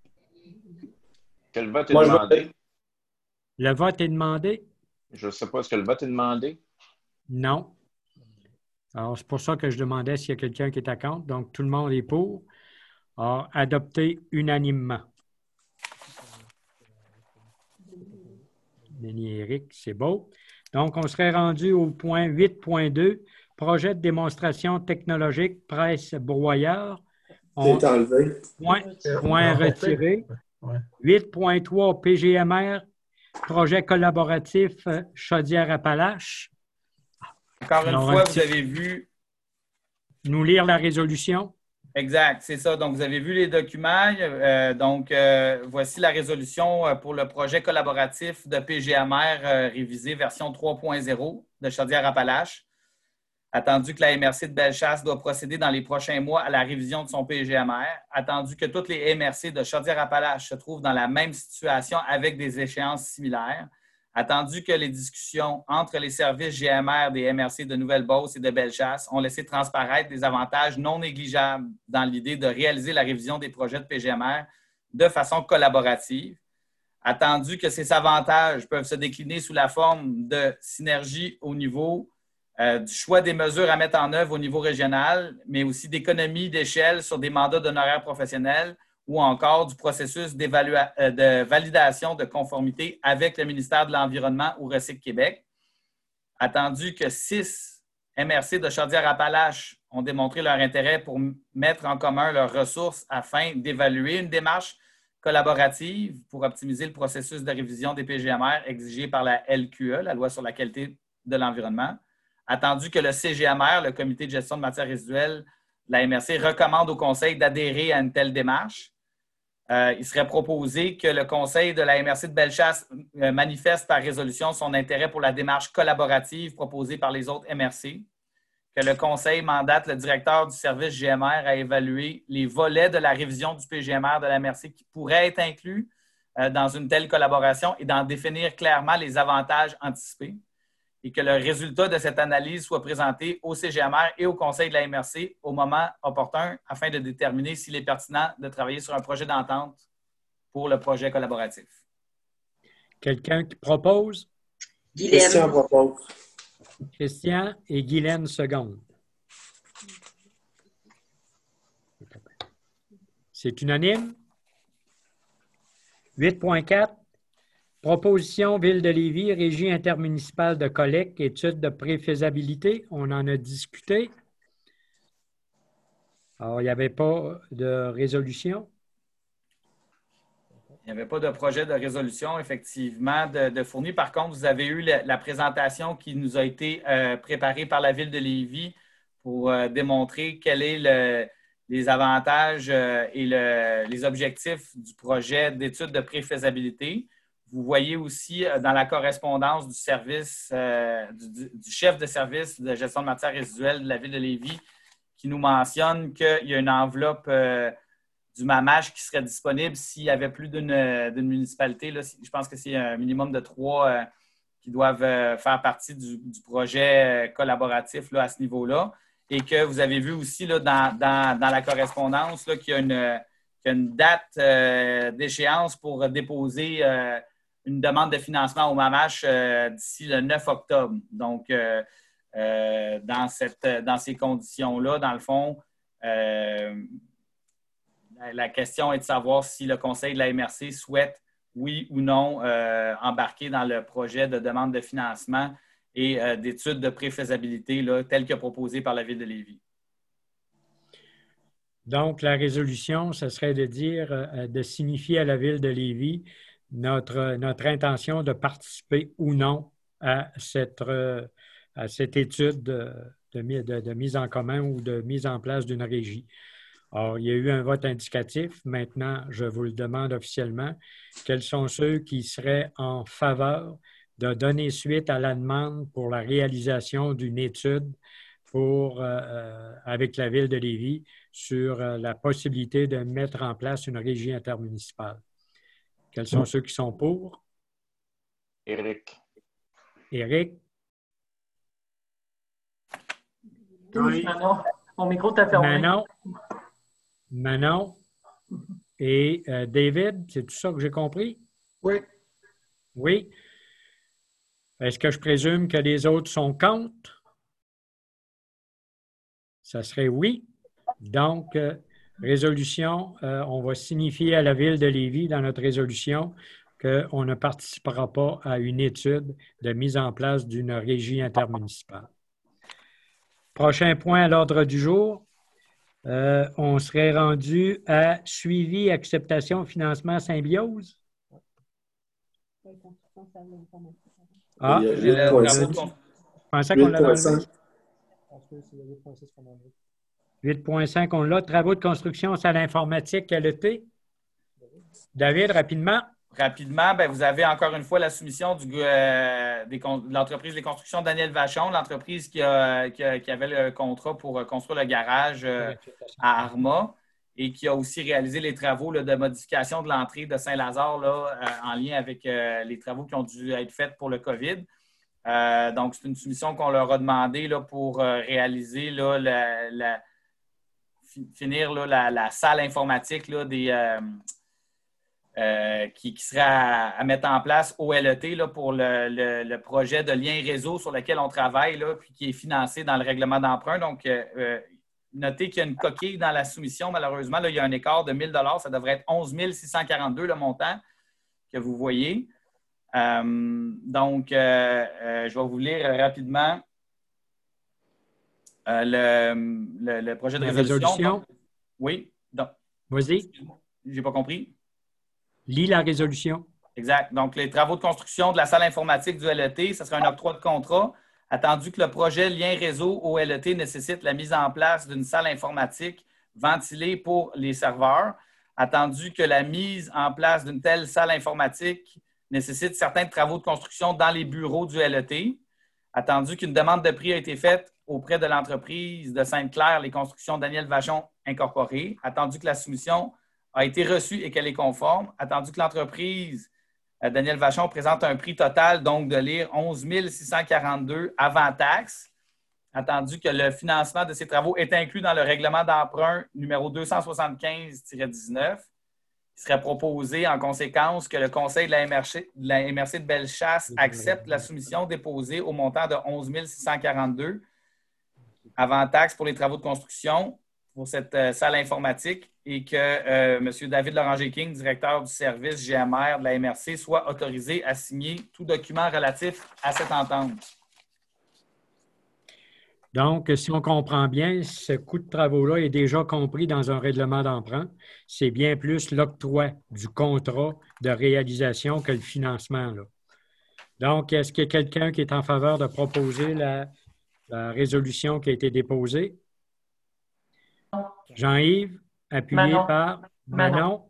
Quel vote est demandé? Le vote est demandé? Je ne sais pas, est-ce que le vote est demandé? Non. Alors, c'est pour ça que je demandais s'il y a quelqu'un qui est à contre. Donc, tout le monde est pour. Alors, adopté unanimement. Denis et Éric, c'est beau. Donc, on serait rendu au point 8.2, projet de démonstration technologique presse broyeur. C'est enlevé. Point retiré. 8.3, PGMR, projet collaboratif Chaudière-Appalaches. Encore une fois, vous avez vu... Nous lire la résolution. Exact, c'est ça. Donc, vous avez vu les documents. Voici la résolution pour le projet collaboratif de PGMR révisé version 3.0 de Chaudière-Appalaches. Attendu que la MRC de Bellechasse doit procéder dans les prochains mois à la révision de son PGMR. Attendu que toutes les MRC de Chaudière-Appalaches se trouvent dans la même situation avec des échéances similaires. Attendu que les discussions entre les services GMR des MRC de Nouvelle-Beauce et de Bellechasse ont laissé transparaître des avantages non négligeables dans l'idée de réaliser la révision des projets de PGMR de façon collaborative. Attendu que ces avantages peuvent se décliner sous la forme de synergie au niveau du choix des mesures à mettre en œuvre au niveau régional, mais aussi d'économies d'échelle sur des mandats d'honoraires professionnels ou encore du processus de validation de conformité avec le ministère de l'Environnement ou Recyc Québec. Attendu que 6 MRC de Chaudière-Appalaches ont démontré leur intérêt pour mettre en commun leurs ressources afin d'évaluer une démarche collaborative pour optimiser le processus de révision des PGMR exigé par la LQE, la Loi sur la qualité de l'environnement. Attendu que le CGMR, le Comité de gestion de matières résiduelles, la MRC, recommande au Conseil d'adhérer à une telle démarche. Il serait proposé que le Conseil de la MRC de Bellechasse manifeste par résolution son intérêt pour la démarche collaborative proposée par les autres MRC, que le Conseil mandate le directeur du service GMR à évaluer les volets de la révision du PGMR de la MRC qui pourraient être inclus dans une telle collaboration et d'en définir clairement les avantages anticipés, et que le résultat de cette analyse soit présenté au CGMR et au Conseil de la MRC au moment opportun afin de déterminer s'il est pertinent de travailler sur un projet d'entente pour le projet collaboratif. Quelqu'un qui propose? Christian propose. Christian et Guylaine seconde. C'est unanime. 8.4. Proposition Ville de Lévis, Régie intermunicipale de collecte, étude de préfaisabilité. On en a discuté. Alors, il n'y avait pas de résolution. Il n'y avait pas de projet de résolution, effectivement, de fourni. Par contre, vous avez eu la présentation qui nous a été préparée par la Ville de Lévis pour démontrer quels sont les avantages et les objectifs du projet d'étude de préfaisabilité. Vous voyez aussi dans la correspondance du service, du chef de service de gestion de matières résiduelles de la Ville de Lévis qui nous mentionne qu'il y a une enveloppe du MAMACH qui serait disponible s'il y avait plus d'une municipalité. Là, je pense que c'est un minimum de 3 qui doivent faire partie du projet collaboratif là, à ce niveau-là. Et que vous avez vu aussi là, dans la correspondance là, qu'il y a une date d'échéance pour déposer une demande de financement au MAMACH d'ici le 9 octobre. Donc, dans ces conditions-là, dans le fond, la question est de savoir si le Conseil de la MRC souhaite, oui ou non, embarquer dans le projet de demande de financement et d'études de préfaisabilité là, tel que proposé par la Ville de Lévis. Donc, la résolution, ce serait de dire, de signifier à la Ville de Lévis notre intention de participer ou non à cette à cette étude de mise en commun ou de mise en place d'une régie. Alors, il y a eu un vote indicatif. Maintenant, je vous le demande officiellement. Quels sont ceux qui seraient en faveur de donner suite à la demande pour la réalisation d'une étude avec la Ville de Lévis sur la possibilité de mettre en place une régie intermunicipale? Quels sont ceux qui sont pour? Éric. Éric? Oui, Manon. Mon micro t'a fermé. Manon et David, c'est tout ça que j'ai compris? Oui. Oui. Est-ce que je présume que les autres sont contre? Ça serait oui. Donc, résolution, on va signifier à la Ville de Lévis dans notre résolution qu'on ne participera pas à une étude de mise en place d'une régie intermunicipale. Prochain point à l'ordre du jour, on serait rendu à suivi, acceptation, financement, symbiose. Ah, je pensais qu'on l'avait enlevé. 8.5, on l'a. Travaux de construction, salle informatique, LET. David, rapidement. Rapidement, bien, vous avez encore une fois la soumission de l'entreprise des constructions Daniel Vachon, l'entreprise qui avait le contrat pour construire le garage à Arma et qui a aussi réalisé les travaux de modification de l'entrée de Saint-Lazare en lien avec les travaux qui ont dû être faits pour le COVID. Donc, c'est une soumission qu'on leur a demandé pour réaliser finir la salle informatique qui serait à mettre en place au LET pour le projet de lien réseau sur lequel on travaille, puis qui est financé dans le règlement d'emprunt. Donc, notez qu'il y a une coquille dans la soumission. Malheureusement, là, il y a un écart de 1 000 $. Ça devrait être 11 642 le montant que vous voyez. Donc, je vais vous lire rapidement le projet de résolution. Donc, oui. Vas-y. Je n'ai pas compris. Lis la résolution. Exact. Donc, les travaux de construction de la salle informatique du LET, ce sera un octroi de contrat. Attendu que le projet lien réseau au LET nécessite la mise en place d'une salle informatique ventilée pour les serveurs. Attendu que la mise en place d'une telle salle informatique nécessite certains travaux de construction dans les bureaux du LET. Attendu qu'une demande de prix a été faite auprès de l'entreprise de Sainte-Claire, les constructions Daniel Vachon Incorporée. Attendu que la soumission a été reçue et qu'elle est conforme. Attendu que l'entreprise Daniel Vachon présente un prix total, donc de lire 11 642 avant taxe. Attendu que le financement de ces travaux est inclus dans le règlement d'emprunt numéro 275-19. Il serait proposé en conséquence que le Conseil de la MRC de Bellechasse accepte la soumission déposée au montant de 11 642 avant taxe pour les travaux de construction pour cette salle informatique et que M. David Loranger-King, directeur du service GMR de la MRC, soit autorisé à signer tout document relatif à cette entente. Donc, si on comprend bien, ce coût de travaux-là est déjà compris dans un règlement d'emprunt. C'est bien plus l'octroi du contrat de réalisation que le financement, là. Donc, est-ce qu'il y a quelqu'un qui est en faveur de proposer la résolution qui a été déposée? Jean-Yves, appuyé par Manon.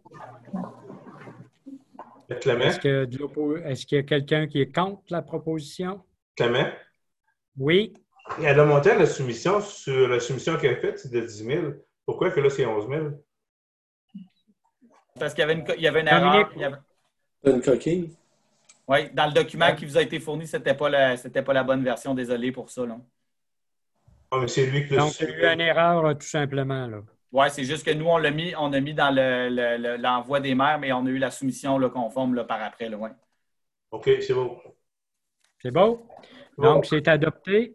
Clément. Est-ce qu'il y a quelqu'un qui est contre la proposition? Clément. Oui. Et le montant de la soumission, sur la soumission qu'elle a faite, c'est de 10 000. Pourquoi que là, c'est 11 000? Parce qu'il y avait une erreur. Une coquille? Oui, dans le document qui vous a été fourni, c'était pas la bonne version. Désolé pour ça. Ah, mais c'est lui qui l'a. Donc, il y a eu une erreur, tout simplement, là. Oui, c'est juste que nous, on a mis dans l'envoi des maires, mais on a eu la soumission conforme par après. Là, ouais. OK, c'est beau. C'est beau? Donc, c'est adopté.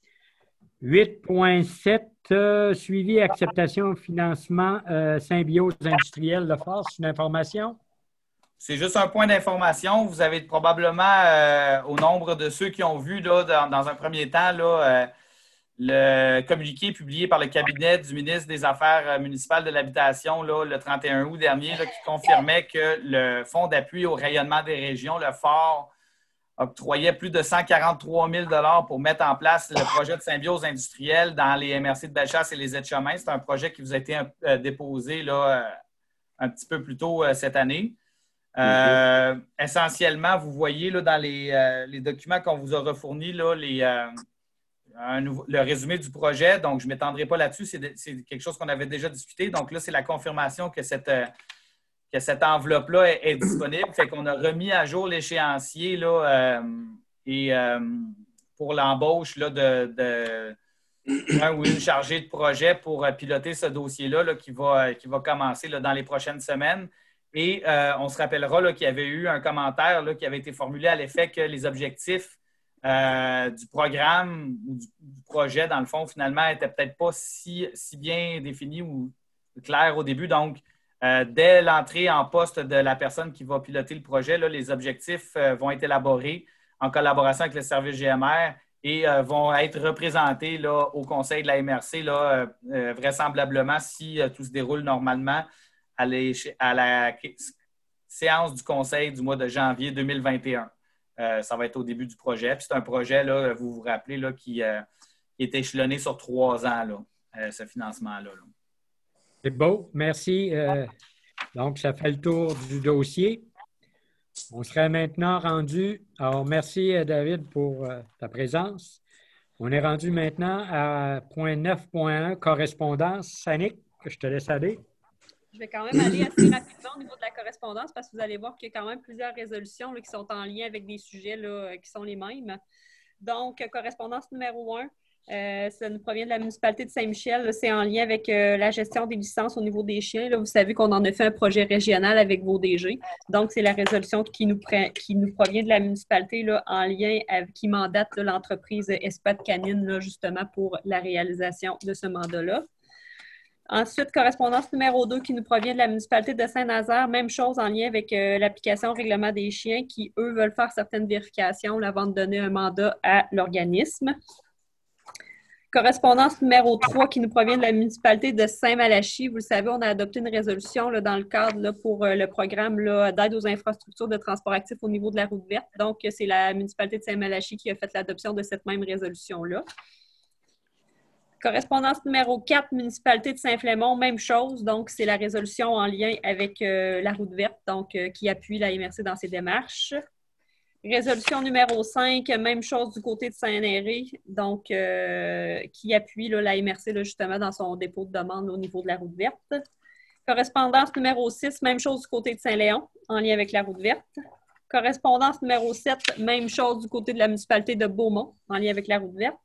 8.7, suivi, acceptation, financement, symbiose industrielle de force, une information? C'est juste un point d'information. Vous avez probablement, au nombre de ceux qui ont vu là, dans un premier temps, là, le communiqué publié par le cabinet du ministre des Affaires municipales de l'Habitation le 31 août dernier qui confirmait que le Fonds d'appui au rayonnement des régions, le FOR, octroyait plus de 143 000 pour mettre en place le projet de symbiose industrielle dans les MRC de Bellechasse et les aides-chemins. C'est un projet qui vous a été déposé là, un petit peu plus tôt cette année. Essentiellement, vous voyez là, dans les documents qu'on vous a refournis, là, le résumé du projet. Donc, je ne m'étendrai pas là-dessus. C'est quelque chose qu'on avait déjà discuté. Donc là, c'est la confirmation que cette enveloppe-là est disponible. Fait qu'on a remis à jour l'échéancier là, pour l'embauche là, d'un ou une chargée de projet pour piloter ce dossier-là là, qui va commencer là, dans les prochaines semaines. Et on se rappellera là, qu'il y avait eu un commentaire là, qui avait été formulé à l'effet que les objectifs du programme ou du projet, dans le fond, finalement, n'étaient peut-être pas si bien définis ou clairs au début. Donc, dès l'entrée en poste de la personne qui va piloter le projet, là, les objectifs vont être élaborés en collaboration avec le service GMR et vont être représentés là, au conseil de la MRC, là, vraisemblablement, si tout se déroule normalement, à la séance du conseil du mois de janvier 2021. Ça va être au début du projet. Puis c'est un projet, là, vous vous rappelez, là, qui est échelonné sur 3 ans, là, ce financement-là. Là. C'est beau, merci. Donc, ça fait le tour du dossier. On serait maintenant rendu. Alors, merci David pour ta présence. On est rendu maintenant à point 9.1, correspondance. Sanick, je te laisse aller. Je vais quand même aller assez rapidement au niveau de la correspondance parce que vous allez voir qu'il y a quand même plusieurs résolutions là, qui sont en lien avec des sujets là, qui sont les mêmes. Donc, correspondance numéro 1. Ça nous provient de la municipalité de Saint-Michel. C'est en lien avec la gestion des licences au niveau des chiens. Là, vous savez qu'on en a fait un projet régional avec vos DG. Donc, c'est la résolution qui nous provient de la municipalité là, en lien avec qui mandate l'entreprise Espat Canine là, justement pour la réalisation de ce mandat-là. Ensuite, correspondance numéro 2 qui nous provient de la municipalité de Saint-Nazaire. Même chose en lien avec l'application au règlement des chiens qui, eux, veulent faire certaines vérifications là, avant de donner un mandat à l'organisme. Correspondance numéro 3 qui nous provient de la municipalité de Saint-Malachie. Vous le savez, on a adopté une résolution là, dans le cadre là, pour le programme d'aide aux infrastructures de transport actif au niveau de la route verte. Donc, c'est la municipalité de Saint-Malachie qui a fait l'adoption de cette même résolution-là. Correspondance numéro 4, municipalité de Saint-Flémont, même chose. Donc, c'est la résolution en lien avec la route verte, donc qui appuie la MRC dans ses démarches. Résolution numéro 5, même chose du côté de Saint-Néré, donc qui appuie là, la MRC là, justement dans son dépôt de demande au niveau de la route verte. Correspondance numéro 6, même chose du côté de Saint-Léon, en lien avec la route verte. Correspondance numéro 7, même chose du côté de la municipalité de Beaumont, en lien avec la route verte.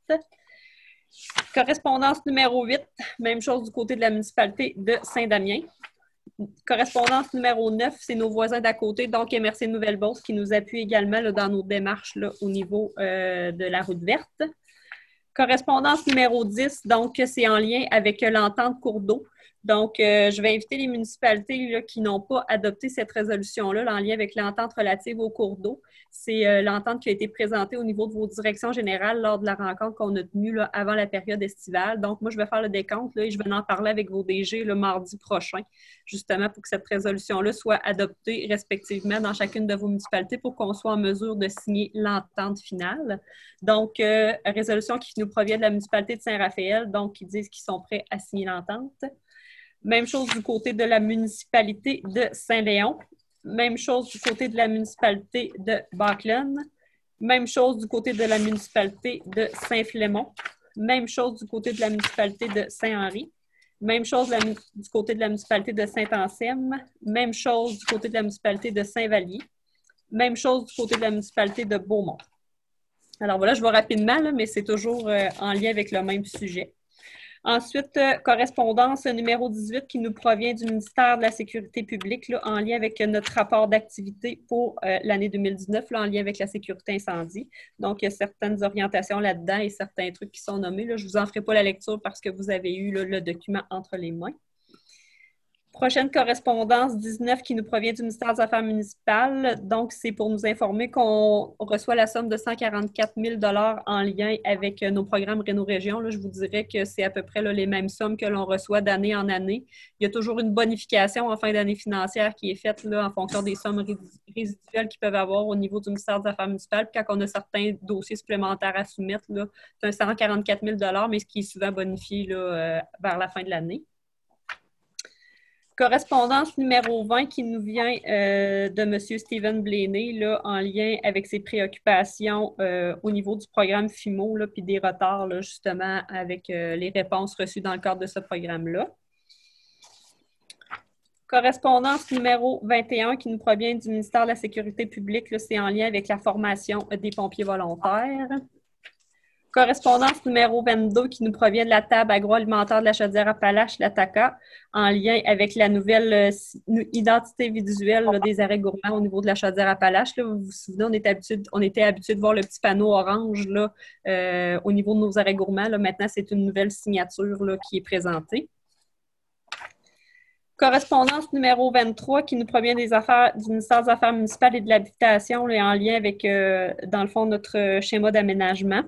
Correspondance numéro 8, même chose du côté de la municipalité de Saint-Damien. Correspondance numéro 9, c'est nos voisins d'à côté, donc MRC Nouvelle-Beauce, qui nous appuie également là, dans nos démarches là, au niveau de la route verte. Correspondance numéro 10, donc c'est en lien avec l'entente cours d'eau. Donc, je vais inviter les municipalités là, qui n'ont pas adopté cette résolution-là en lien avec l'entente relative aux cours d'eau. C'est l'entente qui a été présentée au niveau de vos directions générales lors de la rencontre qu'on a tenue là, avant la période estivale. Donc, moi, je vais faire le décompte là, et je vais en parler avec vos DG le mardi prochain, justement pour que cette résolution-là soit adoptée respectivement dans chacune de vos municipalités pour qu'on soit en mesure de signer l'entente finale. Donc, résolution qui nous provient de la municipalité de Saint-Raphaël, donc qui disent qu'ils sont prêts à signer l'entente. Même chose du côté de la municipalité de Saint-Léon. Même chose du côté de la municipalité de Baclen. Même chose du côté de la municipalité de Saint-Flémont. Même chose du côté de la municipalité de Saint-Henri. Même chose du côté de la municipalité de Saint-Anselme. Même chose du côté de la municipalité de Saint-Vallier. Même chose du côté de la municipalité de Beaumont. Alors voilà, je vais rapidement, là, mais c'est toujours en lien avec le même sujet. Ensuite, correspondance numéro 18 qui nous provient du ministère de la Sécurité publique là, en lien avec notre rapport d'activité pour l'année 2019, là, en lien avec la sécurité incendie. Donc, il y a certaines orientations là-dedans et certains trucs qui sont nommés. Là. Je ne vous en ferai pas la lecture parce que vous avez eu là, le document entre les mains. Prochaine correspondance 19 qui nous provient du ministère des Affaires municipales. Donc, c'est pour nous informer qu'on reçoit la somme de 144 000 $ en lien avec nos programmes Réno-Région. Là, je vous dirais que c'est à peu près là, les mêmes sommes que l'on reçoit d'année en année. Il y a toujours une bonification en fin d'année financière qui est faite là, en fonction des sommes résiduelles qu'ils peuvent avoir au niveau du ministère des Affaires municipales. Puis quand on a certains dossiers supplémentaires à soumettre, c'est un 144 000 $, mais ce qui est souvent bonifié là, vers la fin de l'année. Correspondance numéro 20 qui nous vient de M. Stephen Blaney là, en lien avec ses préoccupations au niveau du programme FIMO là, puis des retards là, justement avec les réponses reçues dans le cadre de ce programme-là. Correspondance numéro 21 qui nous provient du ministère de la Sécurité publique, c'est en lien avec la formation des pompiers volontaires. Correspondance numéro 22 qui nous provient de la table agroalimentaire de la Chaudière-Appalaches, la TACA, en lien avec la nouvelle identité visuelle là, des arrêts gourmands au niveau de la Chaudière-Appalaches. Vous vous souvenez, on était habitué de voir le petit panneau orange là, au niveau de nos arrêts gourmands. Là. Maintenant, c'est une nouvelle signature là, qui est présentée. Correspondance numéro 23 qui nous provient du ministère des Affaires municipales et de l'Habitation en lien avec, dans le fond, notre schéma d'aménagement.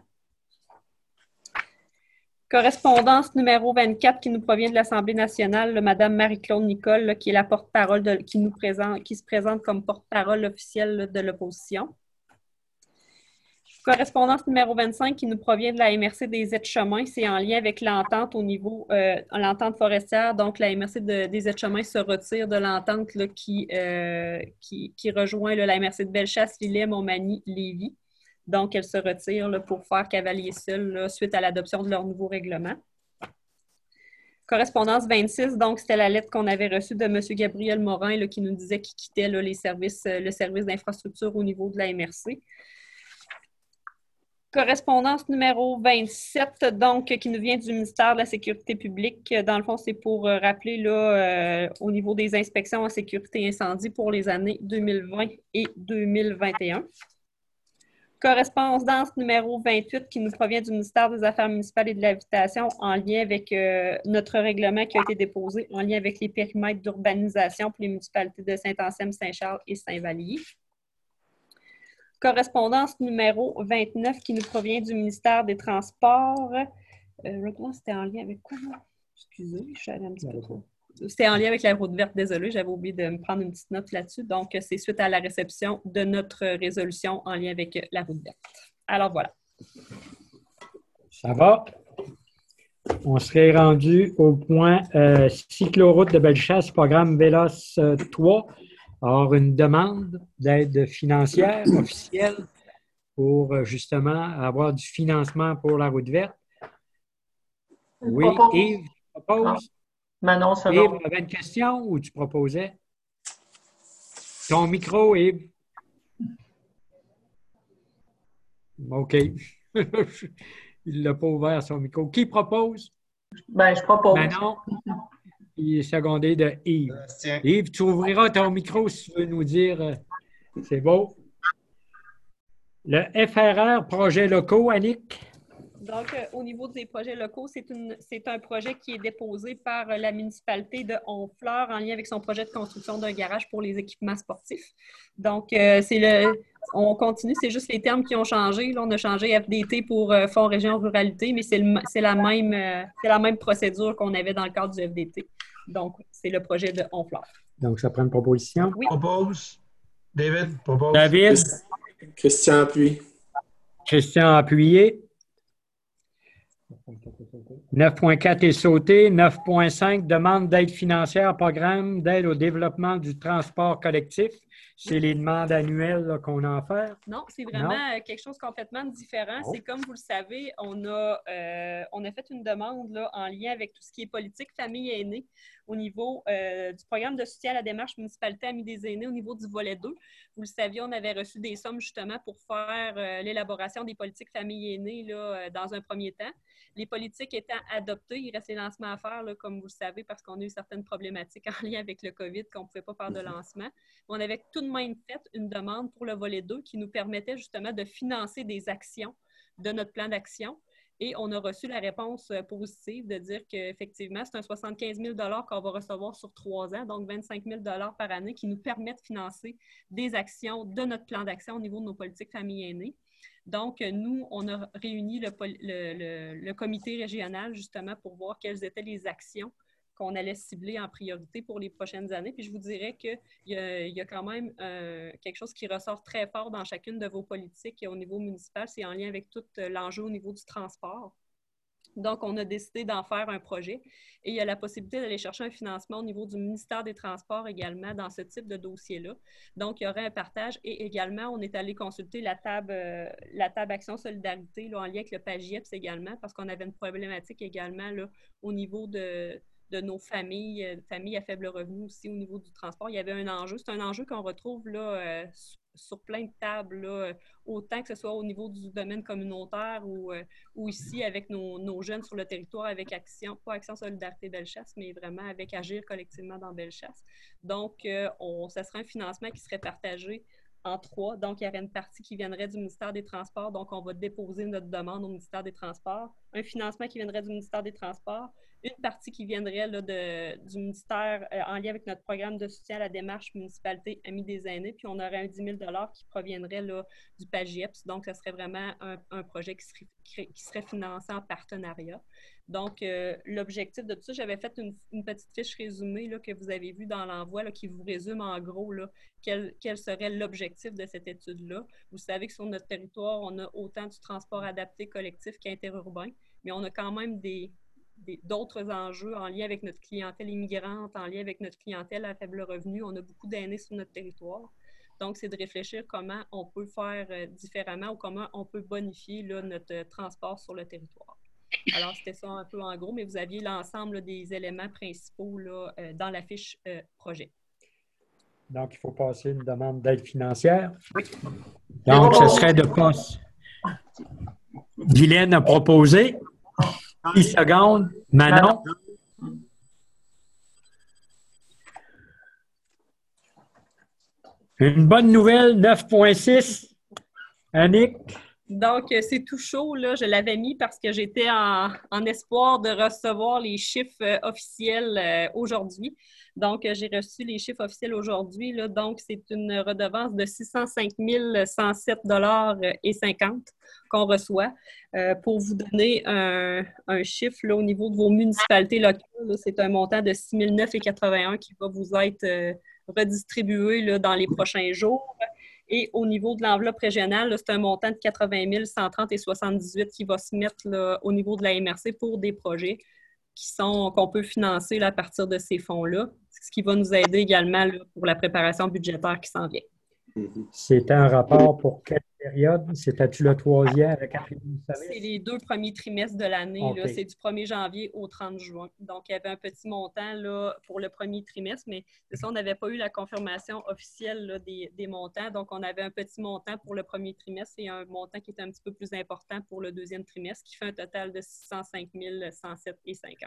Correspondance numéro 24 qui nous provient de l'Assemblée nationale, Mme Marie-Claude Nicole, là, qui est la porte-parole qui se présente comme porte-parole officielle de l'opposition. Correspondance numéro 25 qui nous provient de la MRC des aides-chemins, c'est en lien avec l'entente au niveau l'entente forestière. Donc, la MRC des aides-chemins se retire de l'entente qui rejoint là, la MRC de Bellechasse, Lillet, Montmagny, Lévis. Donc, elle se retire là, pour faire cavalier seul là, suite à l'adoption de leur nouveau règlement. Correspondance 26, donc c'était la lettre qu'on avait reçue de M. Gabriel Morin là, qui nous disait qu'il quittait là, le service d'infrastructure au niveau de la MRC. Correspondance numéro 27, donc, qui nous vient du ministère de la Sécurité publique. Dans le fond, c'est pour rappeler là, au niveau des inspections en sécurité incendie pour les années 2020 et 2021. Correspondance numéro 28 qui nous provient du ministère des Affaires municipales et de l'Habitation en lien avec notre règlement qui a été déposé en lien avec les périmètres d'urbanisation pour les municipalités de Saint-Anselme, Saint-Charles et Saint-Vallier. Correspondance numéro 29 qui nous provient du ministère des Transports. C'était en lien avec quoi? Excusez, je suis allée un petit peu trop. C'était en lien avec la route verte, désolée, j'avais oublié de me prendre une petite note là-dessus. Donc, c'est suite à la réception de notre résolution en lien avec la route verte. Alors, voilà. Ça va. On serait rendu au point cycloroute de Bellechasse, programme Vélos 3. Alors, une demande d'aide financière officielle pour justement avoir du financement pour la route verte. Oui, Yves, tu proposes? Manon, ça va. Yves, tu avais une question ou tu proposais? Ton micro, Yves. OK. Il ne l'a pas ouvert, son micro. Qui propose? Ben, je propose. Manon. Il est secondé de Yves. Yves, tu ouvriras ton micro si tu veux nous dire. C'est beau. Le FRR, projets locaux, Annick? Donc, au niveau des projets locaux, c'est un projet qui est déposé par la municipalité de Honfleur en lien avec son projet de construction d'un garage pour les équipements sportifs. Donc, on continue, c'est juste les termes qui ont changé. Là, on a changé FDT pour Fonds Région Ruralité, mais c'est la même procédure qu'on avait dans le cadre du FDT. Donc, c'est le projet de Honfleur. Donc, ça prend une proposition? Oui. Propose. David, propose. David. Christian appuie. Christian appuyé. 9.4 est sauté. 9.5, demande d'aide financière, programme d'aide au développement du transport collectif. C'est les demandes annuelles qu'on a à faire? Non, c'est vraiment quelque chose de complètement différent. C'est comme vous le savez, on a fait une demande là, en lien avec tout ce qui est politique, famille et aînés au niveau du programme de soutien à la démarche municipalité Amis des aînés au niveau du volet 2. Vous le saviez, on avait reçu des sommes justement pour faire l'élaboration des politiques famille et aînés là, dans un premier temps. Les politiques étant adoptées, il reste les lancements à faire, là, comme vous le savez, parce qu'on a eu certaines problématiques en lien avec le COVID, qu'on ne pouvait pas faire de lancement. On avait tout de même fait une demande pour le volet 2 qui nous permettait justement de financer des actions de notre plan d'action. Et on a reçu la réponse positive de dire qu'effectivement, c'est un 75 000 qu'on va recevoir sur 3 ans, donc 25 000 par année, qui nous permet de financer des actions de notre plan d'action au niveau de nos politiques famille aînée. Donc, nous, on a réuni le comité régional justement pour voir quelles étaient les actions qu'on allait cibler en priorité pour les prochaines années. Puis je vous dirais qu'il y a quand même quelque chose qui ressort très fort dans chacune de vos politiques au niveau municipal. C'est en lien avec tout l'enjeu au niveau du transport. Donc, on a décidé d'en faire un projet et il y a la possibilité d'aller chercher un financement au niveau du ministère des Transports également dans ce type de dossier-là. Donc, il y aurait un partage et également, on est allé consulter la table Action Solidarité là, en lien avec le PAGIEPS également parce qu'on avait une problématique également là, au niveau de nos familles à faible revenu aussi au niveau du transport. Il y avait un enjeu. C'est un enjeu qu'on retrouve là, sur plein de tables, là, autant que ce soit au niveau du domaine communautaire ou ici avec nos jeunes sur le territoire avec Action, pas Action Solidarité Bellechasse, mais vraiment avec Agir collectivement dans Bellechasse. Donc, ça serait un financement qui serait partagé en 3. Donc, il y aurait une partie qui viendrait du ministère des Transports. Donc, on va déposer notre demande au ministère des Transports. Un financement qui viendrait du ministère des Transports. Une partie qui viendrait là, du ministère en lien avec notre programme de soutien à la démarche municipalité Amis des aînés. Puis, on aurait un 10 000 qui proviendrait là, du PAGIEPS. Donc, ce serait vraiment un projet qui serait financé en partenariat. Donc, l'objectif de tout ça, j'avais fait une petite fiche résumée là, que vous avez vue dans l'envoi là, qui vous résume en gros là, quel serait l'objectif de cette étude-là. Vous savez que sur notre territoire, on a autant du transport adapté collectif qu'interurbain, mais on a quand même d'autres enjeux en lien avec notre clientèle immigrante, en lien avec notre clientèle à faible revenu. On a beaucoup d'aînés sur notre territoire. Donc, c'est de réfléchir comment on peut faire différemment ou comment on peut bonifier là, notre transport sur le territoire. Alors, c'était ça un peu en gros, mais vous aviez l'ensemble des éléments principaux là, dans la fiche projet. Donc, il faut passer une demande d'aide financière. Donc, ce serait de passer. Guylaine a proposé. 10 secondes. Manon. Une bonne nouvelle, 9,6. Annick. Donc, c'est tout chaud, là. Je l'avais mis parce que j'étais en espoir de recevoir les chiffres officiels aujourd'hui. Donc, j'ai reçu les chiffres officiels aujourd'hui. Donc, c'est une redevance de 605 107,50 qu'on reçoit. Pour vous donner un chiffre là, au niveau de vos municipalités locales, c'est un montant de 6 981 qui va vous être redistribué là, dans les prochains jours. Et au niveau de l'enveloppe régionale, c'est un montant de 80 130 et 78 qui va se mettre là, au niveau de la MRC pour des projets qu'on peut financer là, à partir de ces fonds-là, ce qui va nous aider également là, pour la préparation budgétaire qui s'en vient. C'est un rapport pour quelle période? C'était-tu le 3e avec la C'est les 2 premiers trimestres de l'année. Okay. C'est du 1er janvier au 30 juin. Donc, il y avait un petit montant là, pour le premier trimestre, mais c'est ça, on n'avait pas eu la confirmation officielle là, des montants. Donc, on avait un petit montant pour le premier trimestre et un montant qui était un petit peu plus important pour le 2e trimestre, qui fait un total de 605 107,50.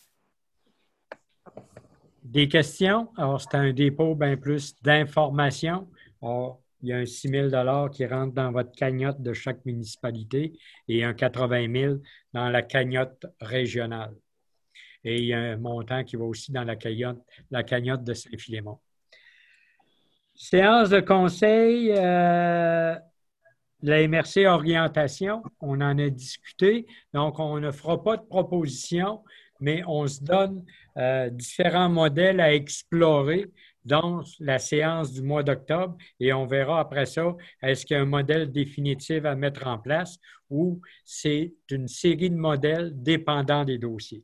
Des questions? Alors, c'est un dépôt bien plus d'informations. Alors, il y a un 6 000 qui rentre dans votre cagnotte de chaque municipalité et un 80 000 dans la cagnotte régionale. Et il y a un montant qui va aussi dans la cagnotte de Saint-Philémon. Séance de conseil, la MRC Orientation, on en a discuté. Donc, on ne fera pas de proposition, mais on se donne différents modèles à explorer dans la séance du mois d'octobre et on verra après ça, est-ce qu'il y a un modèle définitif à mettre en place ou c'est une série de modèles dépendant des dossiers.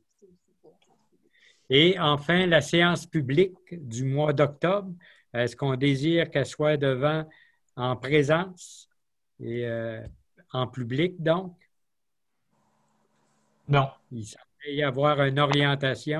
Et enfin, la séance publique du mois d'octobre, est-ce qu'on désire qu'elle soit devant en présence et en public donc? Non. Il semble y avoir une orientation.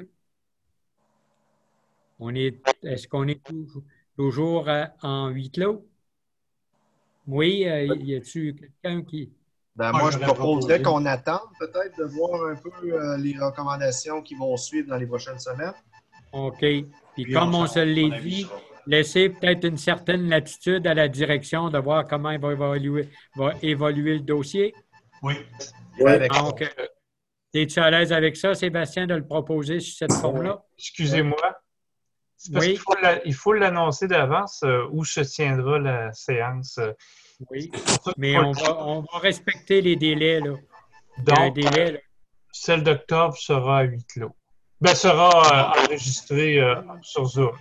Est-ce qu'on est toujours en huis clos? Oui, y a-t-il quelqu'un qui... Moi, je proposerais qu'on attende peut-être de voir un peu les recommandations qui vont suivre dans les prochaines semaines. OK. Puis comme on se l'est dit, laisser peut-être une certaine latitude à la direction de voir comment il va évoluer le dossier. Oui. Ouais. Donc, es-tu à l'aise avec ça, Sébastien, de le proposer sous cette forme-là? Excusez-moi. C'est parce Oui. qu'il faut l'annoncer d'avance où se tiendra la séance. Oui, mais on va respecter les délais, là. Il y a un Donc, délai, là. celle d'octobre sera à huis clos. Ben, sera enregistrée sur Zoom.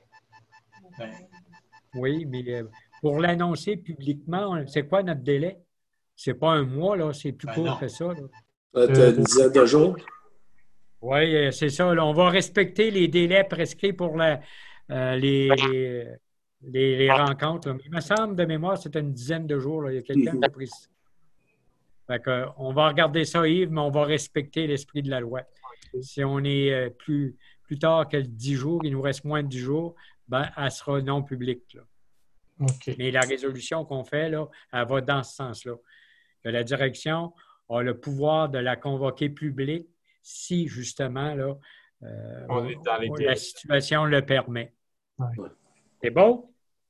Oui, mais pour l'annoncer publiquement, c'est quoi notre délai? C'est pas un mois, là, c'est plus court que ça, là. T'as une dizaine de jours. Oui, c'est ça. Là, on va respecter les délais prescrits pour les rencontres. Là. Mais il me semble, de mémoire, c'était une dizaine de jours. Là. Il y a quelqu'un qui a pris ça. Fait que, on va regarder ça, Yves, mais on va respecter l'esprit de la loi. Si on est plus tard que 10 jours, il nous reste moins de 10 jours, ben, elle sera non publique. Là. OK. Mais la résolution qu'on fait, là, elle va dans ce sens-là. Que la direction a le pouvoir de la convoquer publique si, justement, là, On est dans les la délais. situation le permet. Ouais. C'est beau?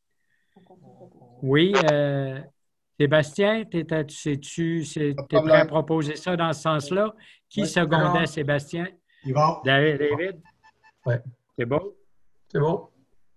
Oui. Sébastien, t'es prêt à proposer ça dans ce sens-là? Qui Oui, secondait Sébastien? Yvon. David? Oui. C'est beau? C'est bon.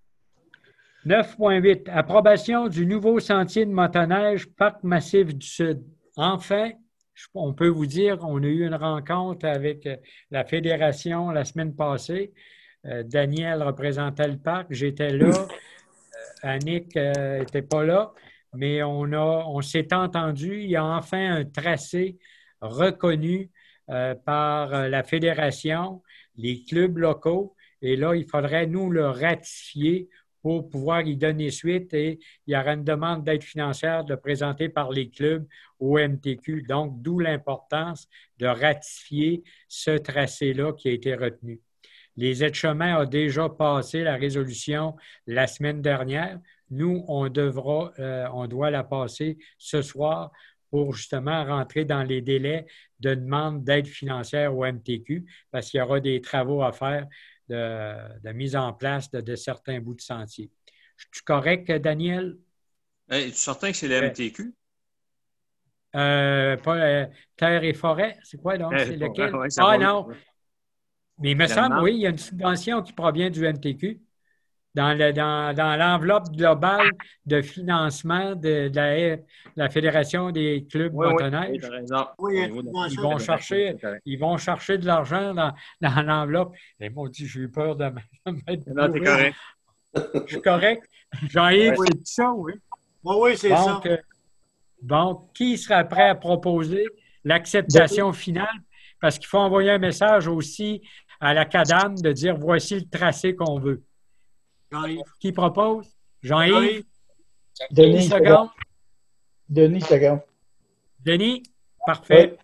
9.8. Approbation du nouveau sentier de motoneige Parc Massif du Sud. Enfin, on peut vous dire qu'on a eu une rencontre avec la Fédération la semaine passée. Daniel représentait le parc. J'étais là. Annick n'était pas là. Mais on s'est entendu. Il y a enfin un tracé reconnu par la Fédération, les clubs locaux. Et là, il faudrait nous le ratifier pour pouvoir y donner suite et il y aura une demande d'aide financière présentée par les clubs au MTQ. Donc, d'où l'importance de ratifier ce tracé-là qui a été retenu. Les aides-chemins ont déjà passé la résolution la semaine dernière. Nous, on doit la passer ce soir pour justement rentrer dans les délais de demande d'aide financière au MTQ parce qu'il y aura des travaux à faire de mise en place de certains bouts de sentier. Es-tu correct, Daniel? Es-tu certain que c'est le MTQ? Pas Terre et Forêt, c'est quoi donc? C'est lequel? Ouais, non! Mais il me semble, oui, il y a une subvention qui provient du MTQ dans l'enveloppe globale de financement de la Fédération des clubs motoneige. Oui, tu as raison. Oui, ils vont chercher de l'argent dans l'enveloppe. Et moi, j'ai eu peur de me mettre. Non, t'es correct. Je suis correct. Jean-Yves, Oui. c'est ça, oui. Oui, c'est ça. Donc, qui sera prêt à proposer l'acceptation finale? Parce qu'il faut envoyer un message aussi à la CADAM de dire voici le tracé qu'on veut. Jean-Yves. Qui propose? Jean-Yves? Denis, seconde. Denis, seconde. Denis? Parfait.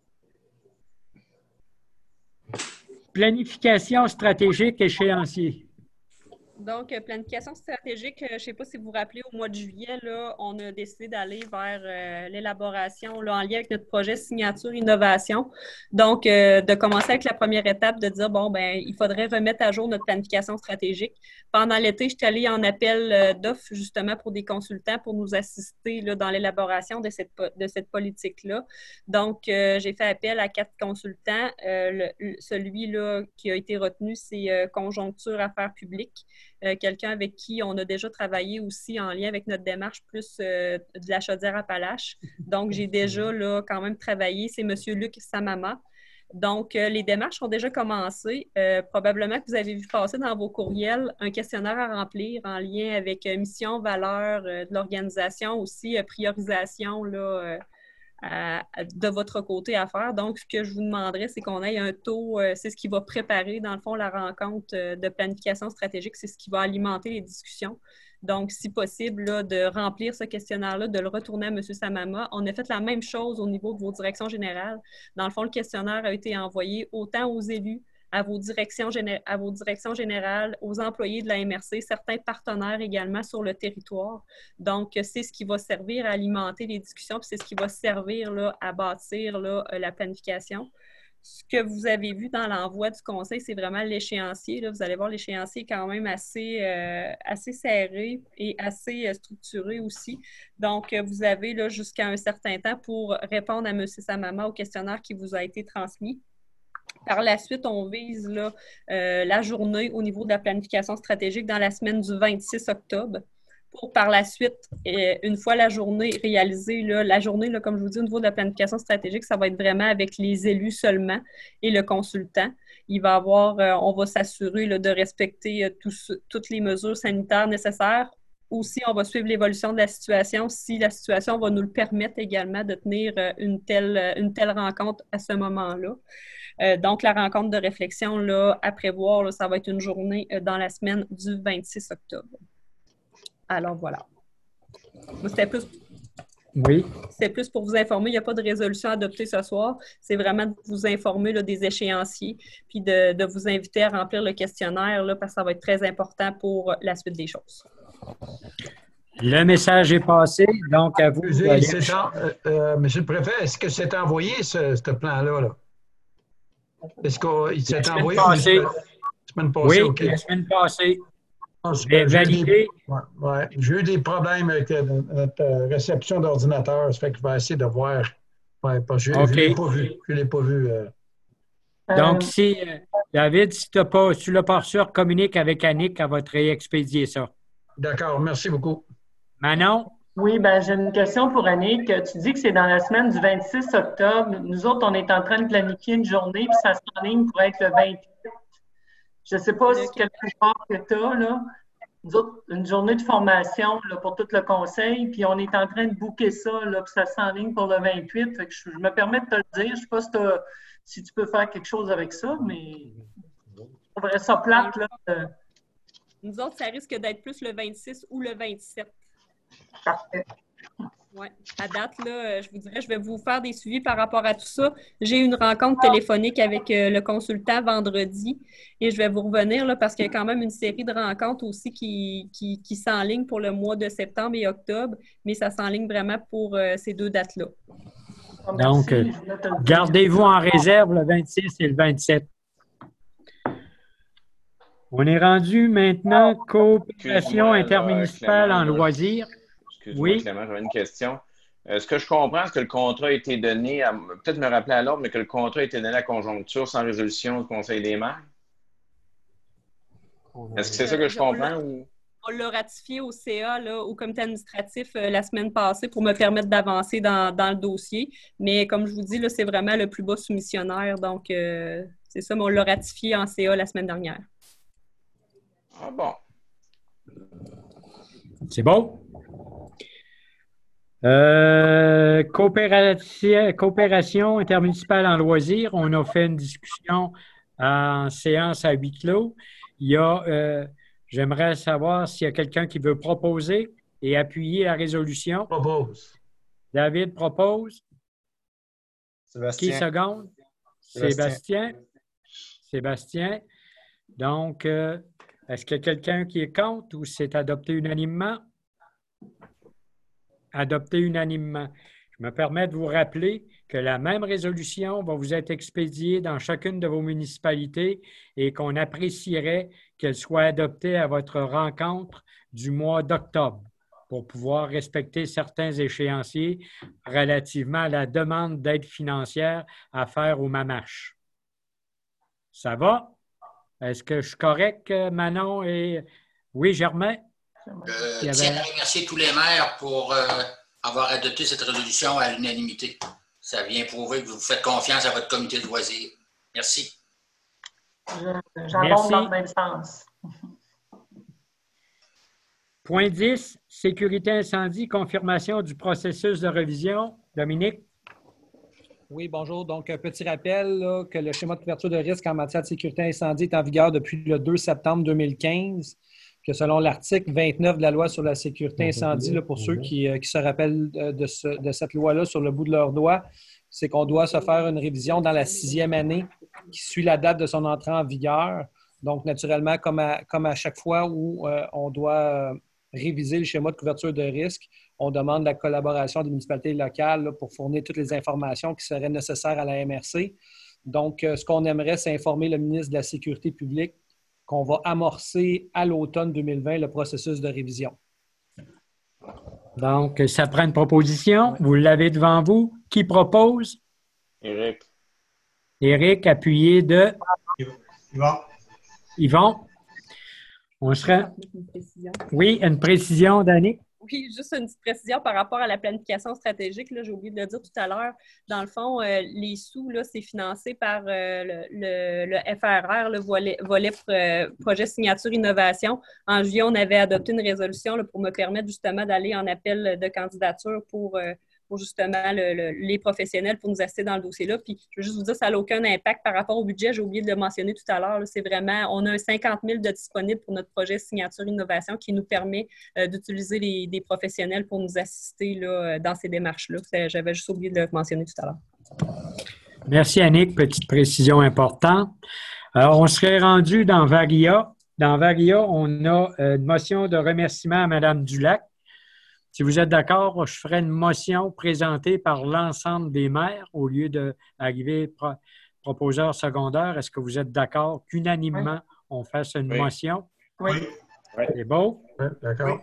Oui. Planification stratégique échéancier. Donc, planification stratégique, je ne sais pas si vous vous rappelez, au mois de juillet, là, on a décidé d'aller vers l'élaboration en lien avec notre projet Signature Innovation. Donc, de commencer avec la première étape, de dire, bon, ben, il faudrait remettre à jour notre planification stratégique. Pendant l'été, je suis allée en appel d'offres, justement, pour des consultants pour nous assister là, dans l'élaboration de cette politique-là. Donc, j'ai fait appel à 4 consultants. Celui-là qui a été retenu, c'est Conjoncture Affaires publiques. Quelqu'un avec qui on a déjà travaillé aussi en lien avec notre démarche plus de la Chaudière-Appalaches. Donc, j'ai déjà là, quand même travaillé. C'est M. Luc Samama. Donc, les démarches ont déjà commencé. Probablement que vous avez vu passer dans vos courriels un questionnaire à remplir en lien avec mission, valeur de l'organisation, aussi priorisation là, de votre côté à faire. Donc, ce que je vous demanderais, c'est qu'on ait un taux, c'est ce qui va préparer, dans le fond, la rencontre de planification stratégique, c'est ce qui va alimenter les discussions. Donc, si possible, là, de remplir ce questionnaire-là, de le retourner à M. Samama. On a fait la même chose au niveau de vos directions générales. Dans le fond, le questionnaire a été envoyé autant aux élus, à vos directions générales, aux employés de la MRC, certains partenaires également sur le territoire. Donc, c'est ce qui va servir à alimenter les discussions, puis c'est ce qui va servir là, à bâtir là, la planification. ce que vous avez vu dans l'envoi du conseil, c'est vraiment l'échéancier. Là. Vous allez voir, l'échéancier est quand même assez serré et assez structuré aussi. Donc, vous avez là, jusqu'à un certain temps pour répondre à M. Samama au questionnaire qui vous a été transmis. Par la suite, on vise là, la journée au niveau de la planification stratégique dans la semaine du 26 octobre. Pour par la suite, une fois la journée réalisée, là, la journée, là, comme je vous dis, au niveau de la planification stratégique, ça va être vraiment avec les élus seulement et le consultant. Il va avoir, on va s'assurer là, de respecter toutes les mesures sanitaires nécessaires. Aussi, on va suivre l'évolution de la situation si la situation va nous le permettre également de tenir une telle rencontre à ce moment-là. Donc, la rencontre de réflexion là, à prévoir, là, ça va être une journée dans la semaine du 26 octobre. Alors, voilà. C'était plus... Oui. C'est plus pour vous informer. Il n'y a pas de résolution adoptée ce soir. C'est vraiment de vous informer là, des échéanciers puis de vous inviter à remplir le questionnaire là, parce que ça va être très important pour la suite des choses. Le message est passé, donc à vous. Monsieur le préfet, est-ce que c'est envoyé, ce plan-là? Là? Est-ce qu'il s'est envoyé? La semaine passée, oui, OK. La semaine passée. J'ai eu des problèmes avec notre réception d'ordinateur. Ça fait que je vais essayer de voir. Ouais, parce que je ne l'ai pas vu. Je l'ai pas vu. Donc, si David, si tu ne l'as pas reçu, communique avec Annick, elle va te réexpédier ça. D'accord, merci beaucoup. Manon? Oui, j'ai une question pour Annick. Tu dis que c'est dans la semaine du 26 octobre. Nous autres, on est en train de planifier une journée, puis ça s'enligne pour être le 28. Je ne sais pas quel pouvoir que tu as, là. Nous autres, une journée de formation là, pour tout le conseil, puis on est en train de booker ça, là, puis ça s'enligne pour le 28. Fait que je me permets de te le dire. Je ne sais pas si tu peux faire quelque chose avec ça, mais on verrait ça plate, là. Nous autres, ça risque d'être plus le 26 ou le 27. Parfait. Oui. À date, là, je vous dirais, je vais vous faire des suivis par rapport à tout ça. J'ai une rencontre téléphonique avec le consultant vendredi et je vais vous revenir là, parce qu'il y a quand même une série de rencontres aussi qui s'enlignent pour le mois de septembre et octobre, mais ça s'enligne vraiment pour ces deux dates-là. Donc, gardez-vous en réserve le 26 et le 27. On est rendu maintenant coopération intermunicipale en loisirs. Excuse-moi, Oui. Clément, j'avais une question. Ce que je comprends, c'est que le contrat a été donné, peut-être me rappeler à l'ordre, mais que le contrat a été donné à conjoncture sans résolution du Conseil des maires? Est-ce que c'est ça que je comprends? On l'a ratifié au CA, là, au comité administratif, la semaine passée pour me permettre d'avancer dans le dossier. Mais comme je vous dis, là, c'est vraiment le plus bas soumissionnaire. Donc, c'est ça, mais on l'a ratifié en CA la semaine dernière. Ah bon. C'est bon? Coopération intermunicipale en loisirs. On a fait une discussion en séance à huis clos. Il y a, j'aimerais savoir s'il y a quelqu'un qui veut proposer et appuyer la résolution. Propose. David propose. Sébastien. Qui seconde? Sébastien. Donc, est-ce qu'il y a quelqu'un qui est contre ou c'est adopté unanimement? Adopté unanimement. Je me permets de vous rappeler que la même résolution va vous être expédiée dans chacune de vos municipalités et qu'on apprécierait qu'elle soit adoptée à votre rencontre du mois d'octobre pour pouvoir respecter certains échéanciers relativement à la demande d'aide financière à faire au MAMACH. Ça va? Est-ce que je suis correct, Manon? Oui, Germain? Je tiens à remercier tous les maires pour avoir adopté cette résolution à l'unanimité. Ça vient prouver que vous faites confiance à votre comité de loisirs. Merci. J'abonde dans le même sens. Point 10, sécurité incendie, confirmation du processus de révision. Dominique? Oui, bonjour. Donc, un petit rappel là, que le schéma de couverture de risque en matière de sécurité incendie est en vigueur depuis le 2 septembre 2015, que selon l'article 29 de la loi sur la sécurité incendie, là, pour ceux qui se rappellent de cette loi-là sur le bout de leurs doigts, c'est qu'on doit se faire une révision dans la 6e année qui suit la date de son entrée en vigueur. Donc, naturellement, comme à chaque fois où on doit réviser le schéma de couverture de risque, on demande la collaboration des municipalités locales là, pour fournir toutes les informations qui seraient nécessaires à la MRC. Donc, ce qu'on aimerait, c'est informer le ministre de la Sécurité publique qu'on va amorcer à l'automne 2020 le processus de révision. Donc, ça prend une proposition. Vous l'avez devant vous. Qui propose? Éric. Éric, appuyé de... Yvon. Yvon. On serait... Oui, une précision, Dani? Oui, juste une petite précision par rapport à la planification stratégique. Là, j'ai oublié de le dire tout à l'heure. Dans le fond, les sous, là, c'est financé par le FRR, le volet projet signature innovation. En juillet, on avait adopté une résolution là, pour me permettre justement d'aller en appel de candidature pour justement les professionnels pour nous assister dans le dossier-là. Puis, je veux juste vous dire, ça n'a aucun impact par rapport au budget. J'ai oublié de le mentionner tout à l'heure. Là, c'est vraiment, on a un 50 000 de disponibles pour notre projet signature innovation qui nous permet d'utiliser des professionnels pour nous assister là, dans ces démarches-là. J'avais juste oublié de le mentionner tout à l'heure. Merci, Annick. Petite précision importante. Alors, on serait rendu dans Varia. Dans Varia, on a une motion de remerciement à Mme Dulac. Si vous êtes d'accord, je ferai une motion présentée par l'ensemble des maires au lieu d'arriver proposeur secondaire. Est-ce que vous êtes d'accord qu'unanimement, on fasse une motion? Oui. C'est beau? Oui, d'accord.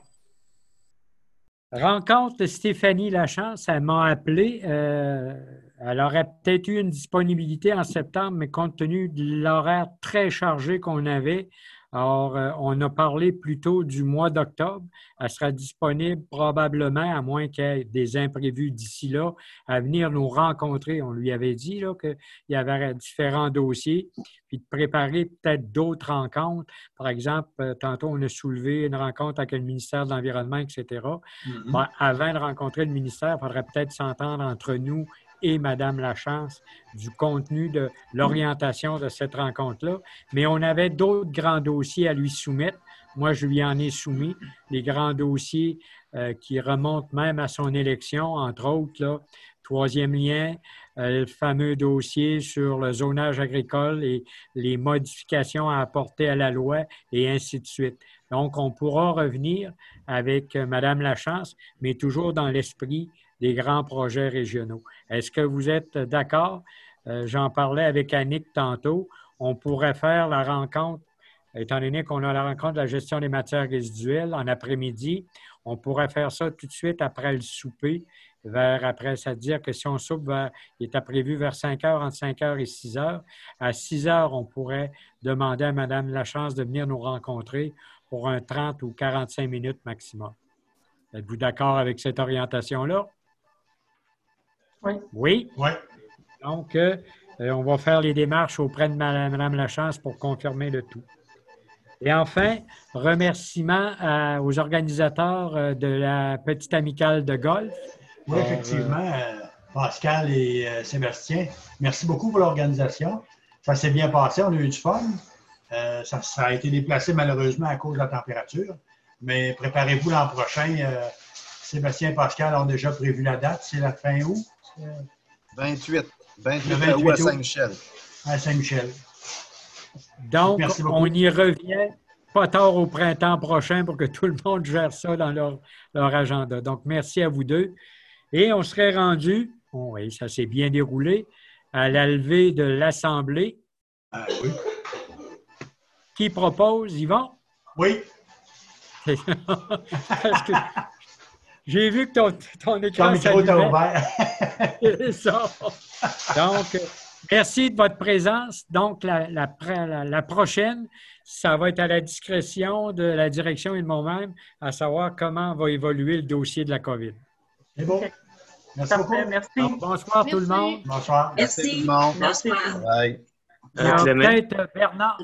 Oui. Rencontre de Stéphanie Lachance, elle m'a appelé. Elle aurait peut-être eu une disponibilité en septembre, mais compte tenu de l'horaire très chargé qu'on avait, alors, on a parlé plutôt du mois d'octobre. Elle sera disponible probablement, à moins qu'il y ait des imprévus d'ici là, à venir nous rencontrer. On lui avait dit qu'il y avait différents dossiers, puis de préparer peut-être d'autres rencontres. Par exemple, tantôt, on a soulevé une rencontre avec le ministère de l'Environnement, etc. Mm-hmm. Bien, avant de rencontrer le ministère, il faudrait peut-être s'entendre entre nous et Mme Lachance du contenu de l'orientation de cette rencontre-là. Mais on avait d'autres grands dossiers à lui soumettre. Moi, je lui en ai soumis, les grands dossiers qui remontent même à son élection, entre autres, là, troisième lien, le fameux dossier sur le zonage agricole et les modifications à apporter à la loi et ainsi de suite. Donc, on pourra revenir avec Mme Lachance, mais toujours dans l'esprit des grands projets régionaux. Est-ce que vous êtes d'accord? J'en parlais avec Annick tantôt. On pourrait faire la rencontre, étant donné qu'on a la rencontre de la gestion des matières résiduelles en après-midi, on pourrait faire ça tout de suite après le souper, c'est-à-dire que si on soupe, il était prévu vers 5 heures, entre 5 heures et 6 heures. À 6 heures, on pourrait demander à Mme Lachance de venir nous rencontrer pour un 30 ou 45 minutes maximum. Êtes-vous d'accord avec cette orientation-là? Oui. Oui? Oui. Donc, on va faire les démarches auprès de Mme Lachance pour confirmer le tout. Et enfin, remerciements aux organisateurs de la petite amicale de golf. Oui, effectivement, Pascal et Sébastien, merci beaucoup pour l'organisation. Ça s'est bien passé, on a eu du fun. Ça a été déplacé malheureusement à cause de la température, mais préparez-vous l'an prochain. Sébastien et Pascal ont déjà prévu la date. C'est la fin août? 28 août à Saint-Michel. À Saint-Michel. Donc, on y revient pas tard au printemps prochain pour que tout le monde gère ça dans leur agenda. Donc, merci à vous deux. Et on serait rendu, oui, ça s'est bien déroulé, à la levée de l'Assemblée. Oui. Qui propose, Yvon? Oui. Parce que j'ai vu que ton écran s'allumait. Ouvert. C'est ça. Donc, merci de votre présence. Donc, la prochaine, ça va être à la discrétion de la direction et de moi-même, à savoir comment va évoluer le dossier de la COVID. C'est bon. Merci beaucoup. Merci. Bonsoir tout le monde. Bonsoir. Merci tout le monde. Merci. Bye. Peut-être Bernard.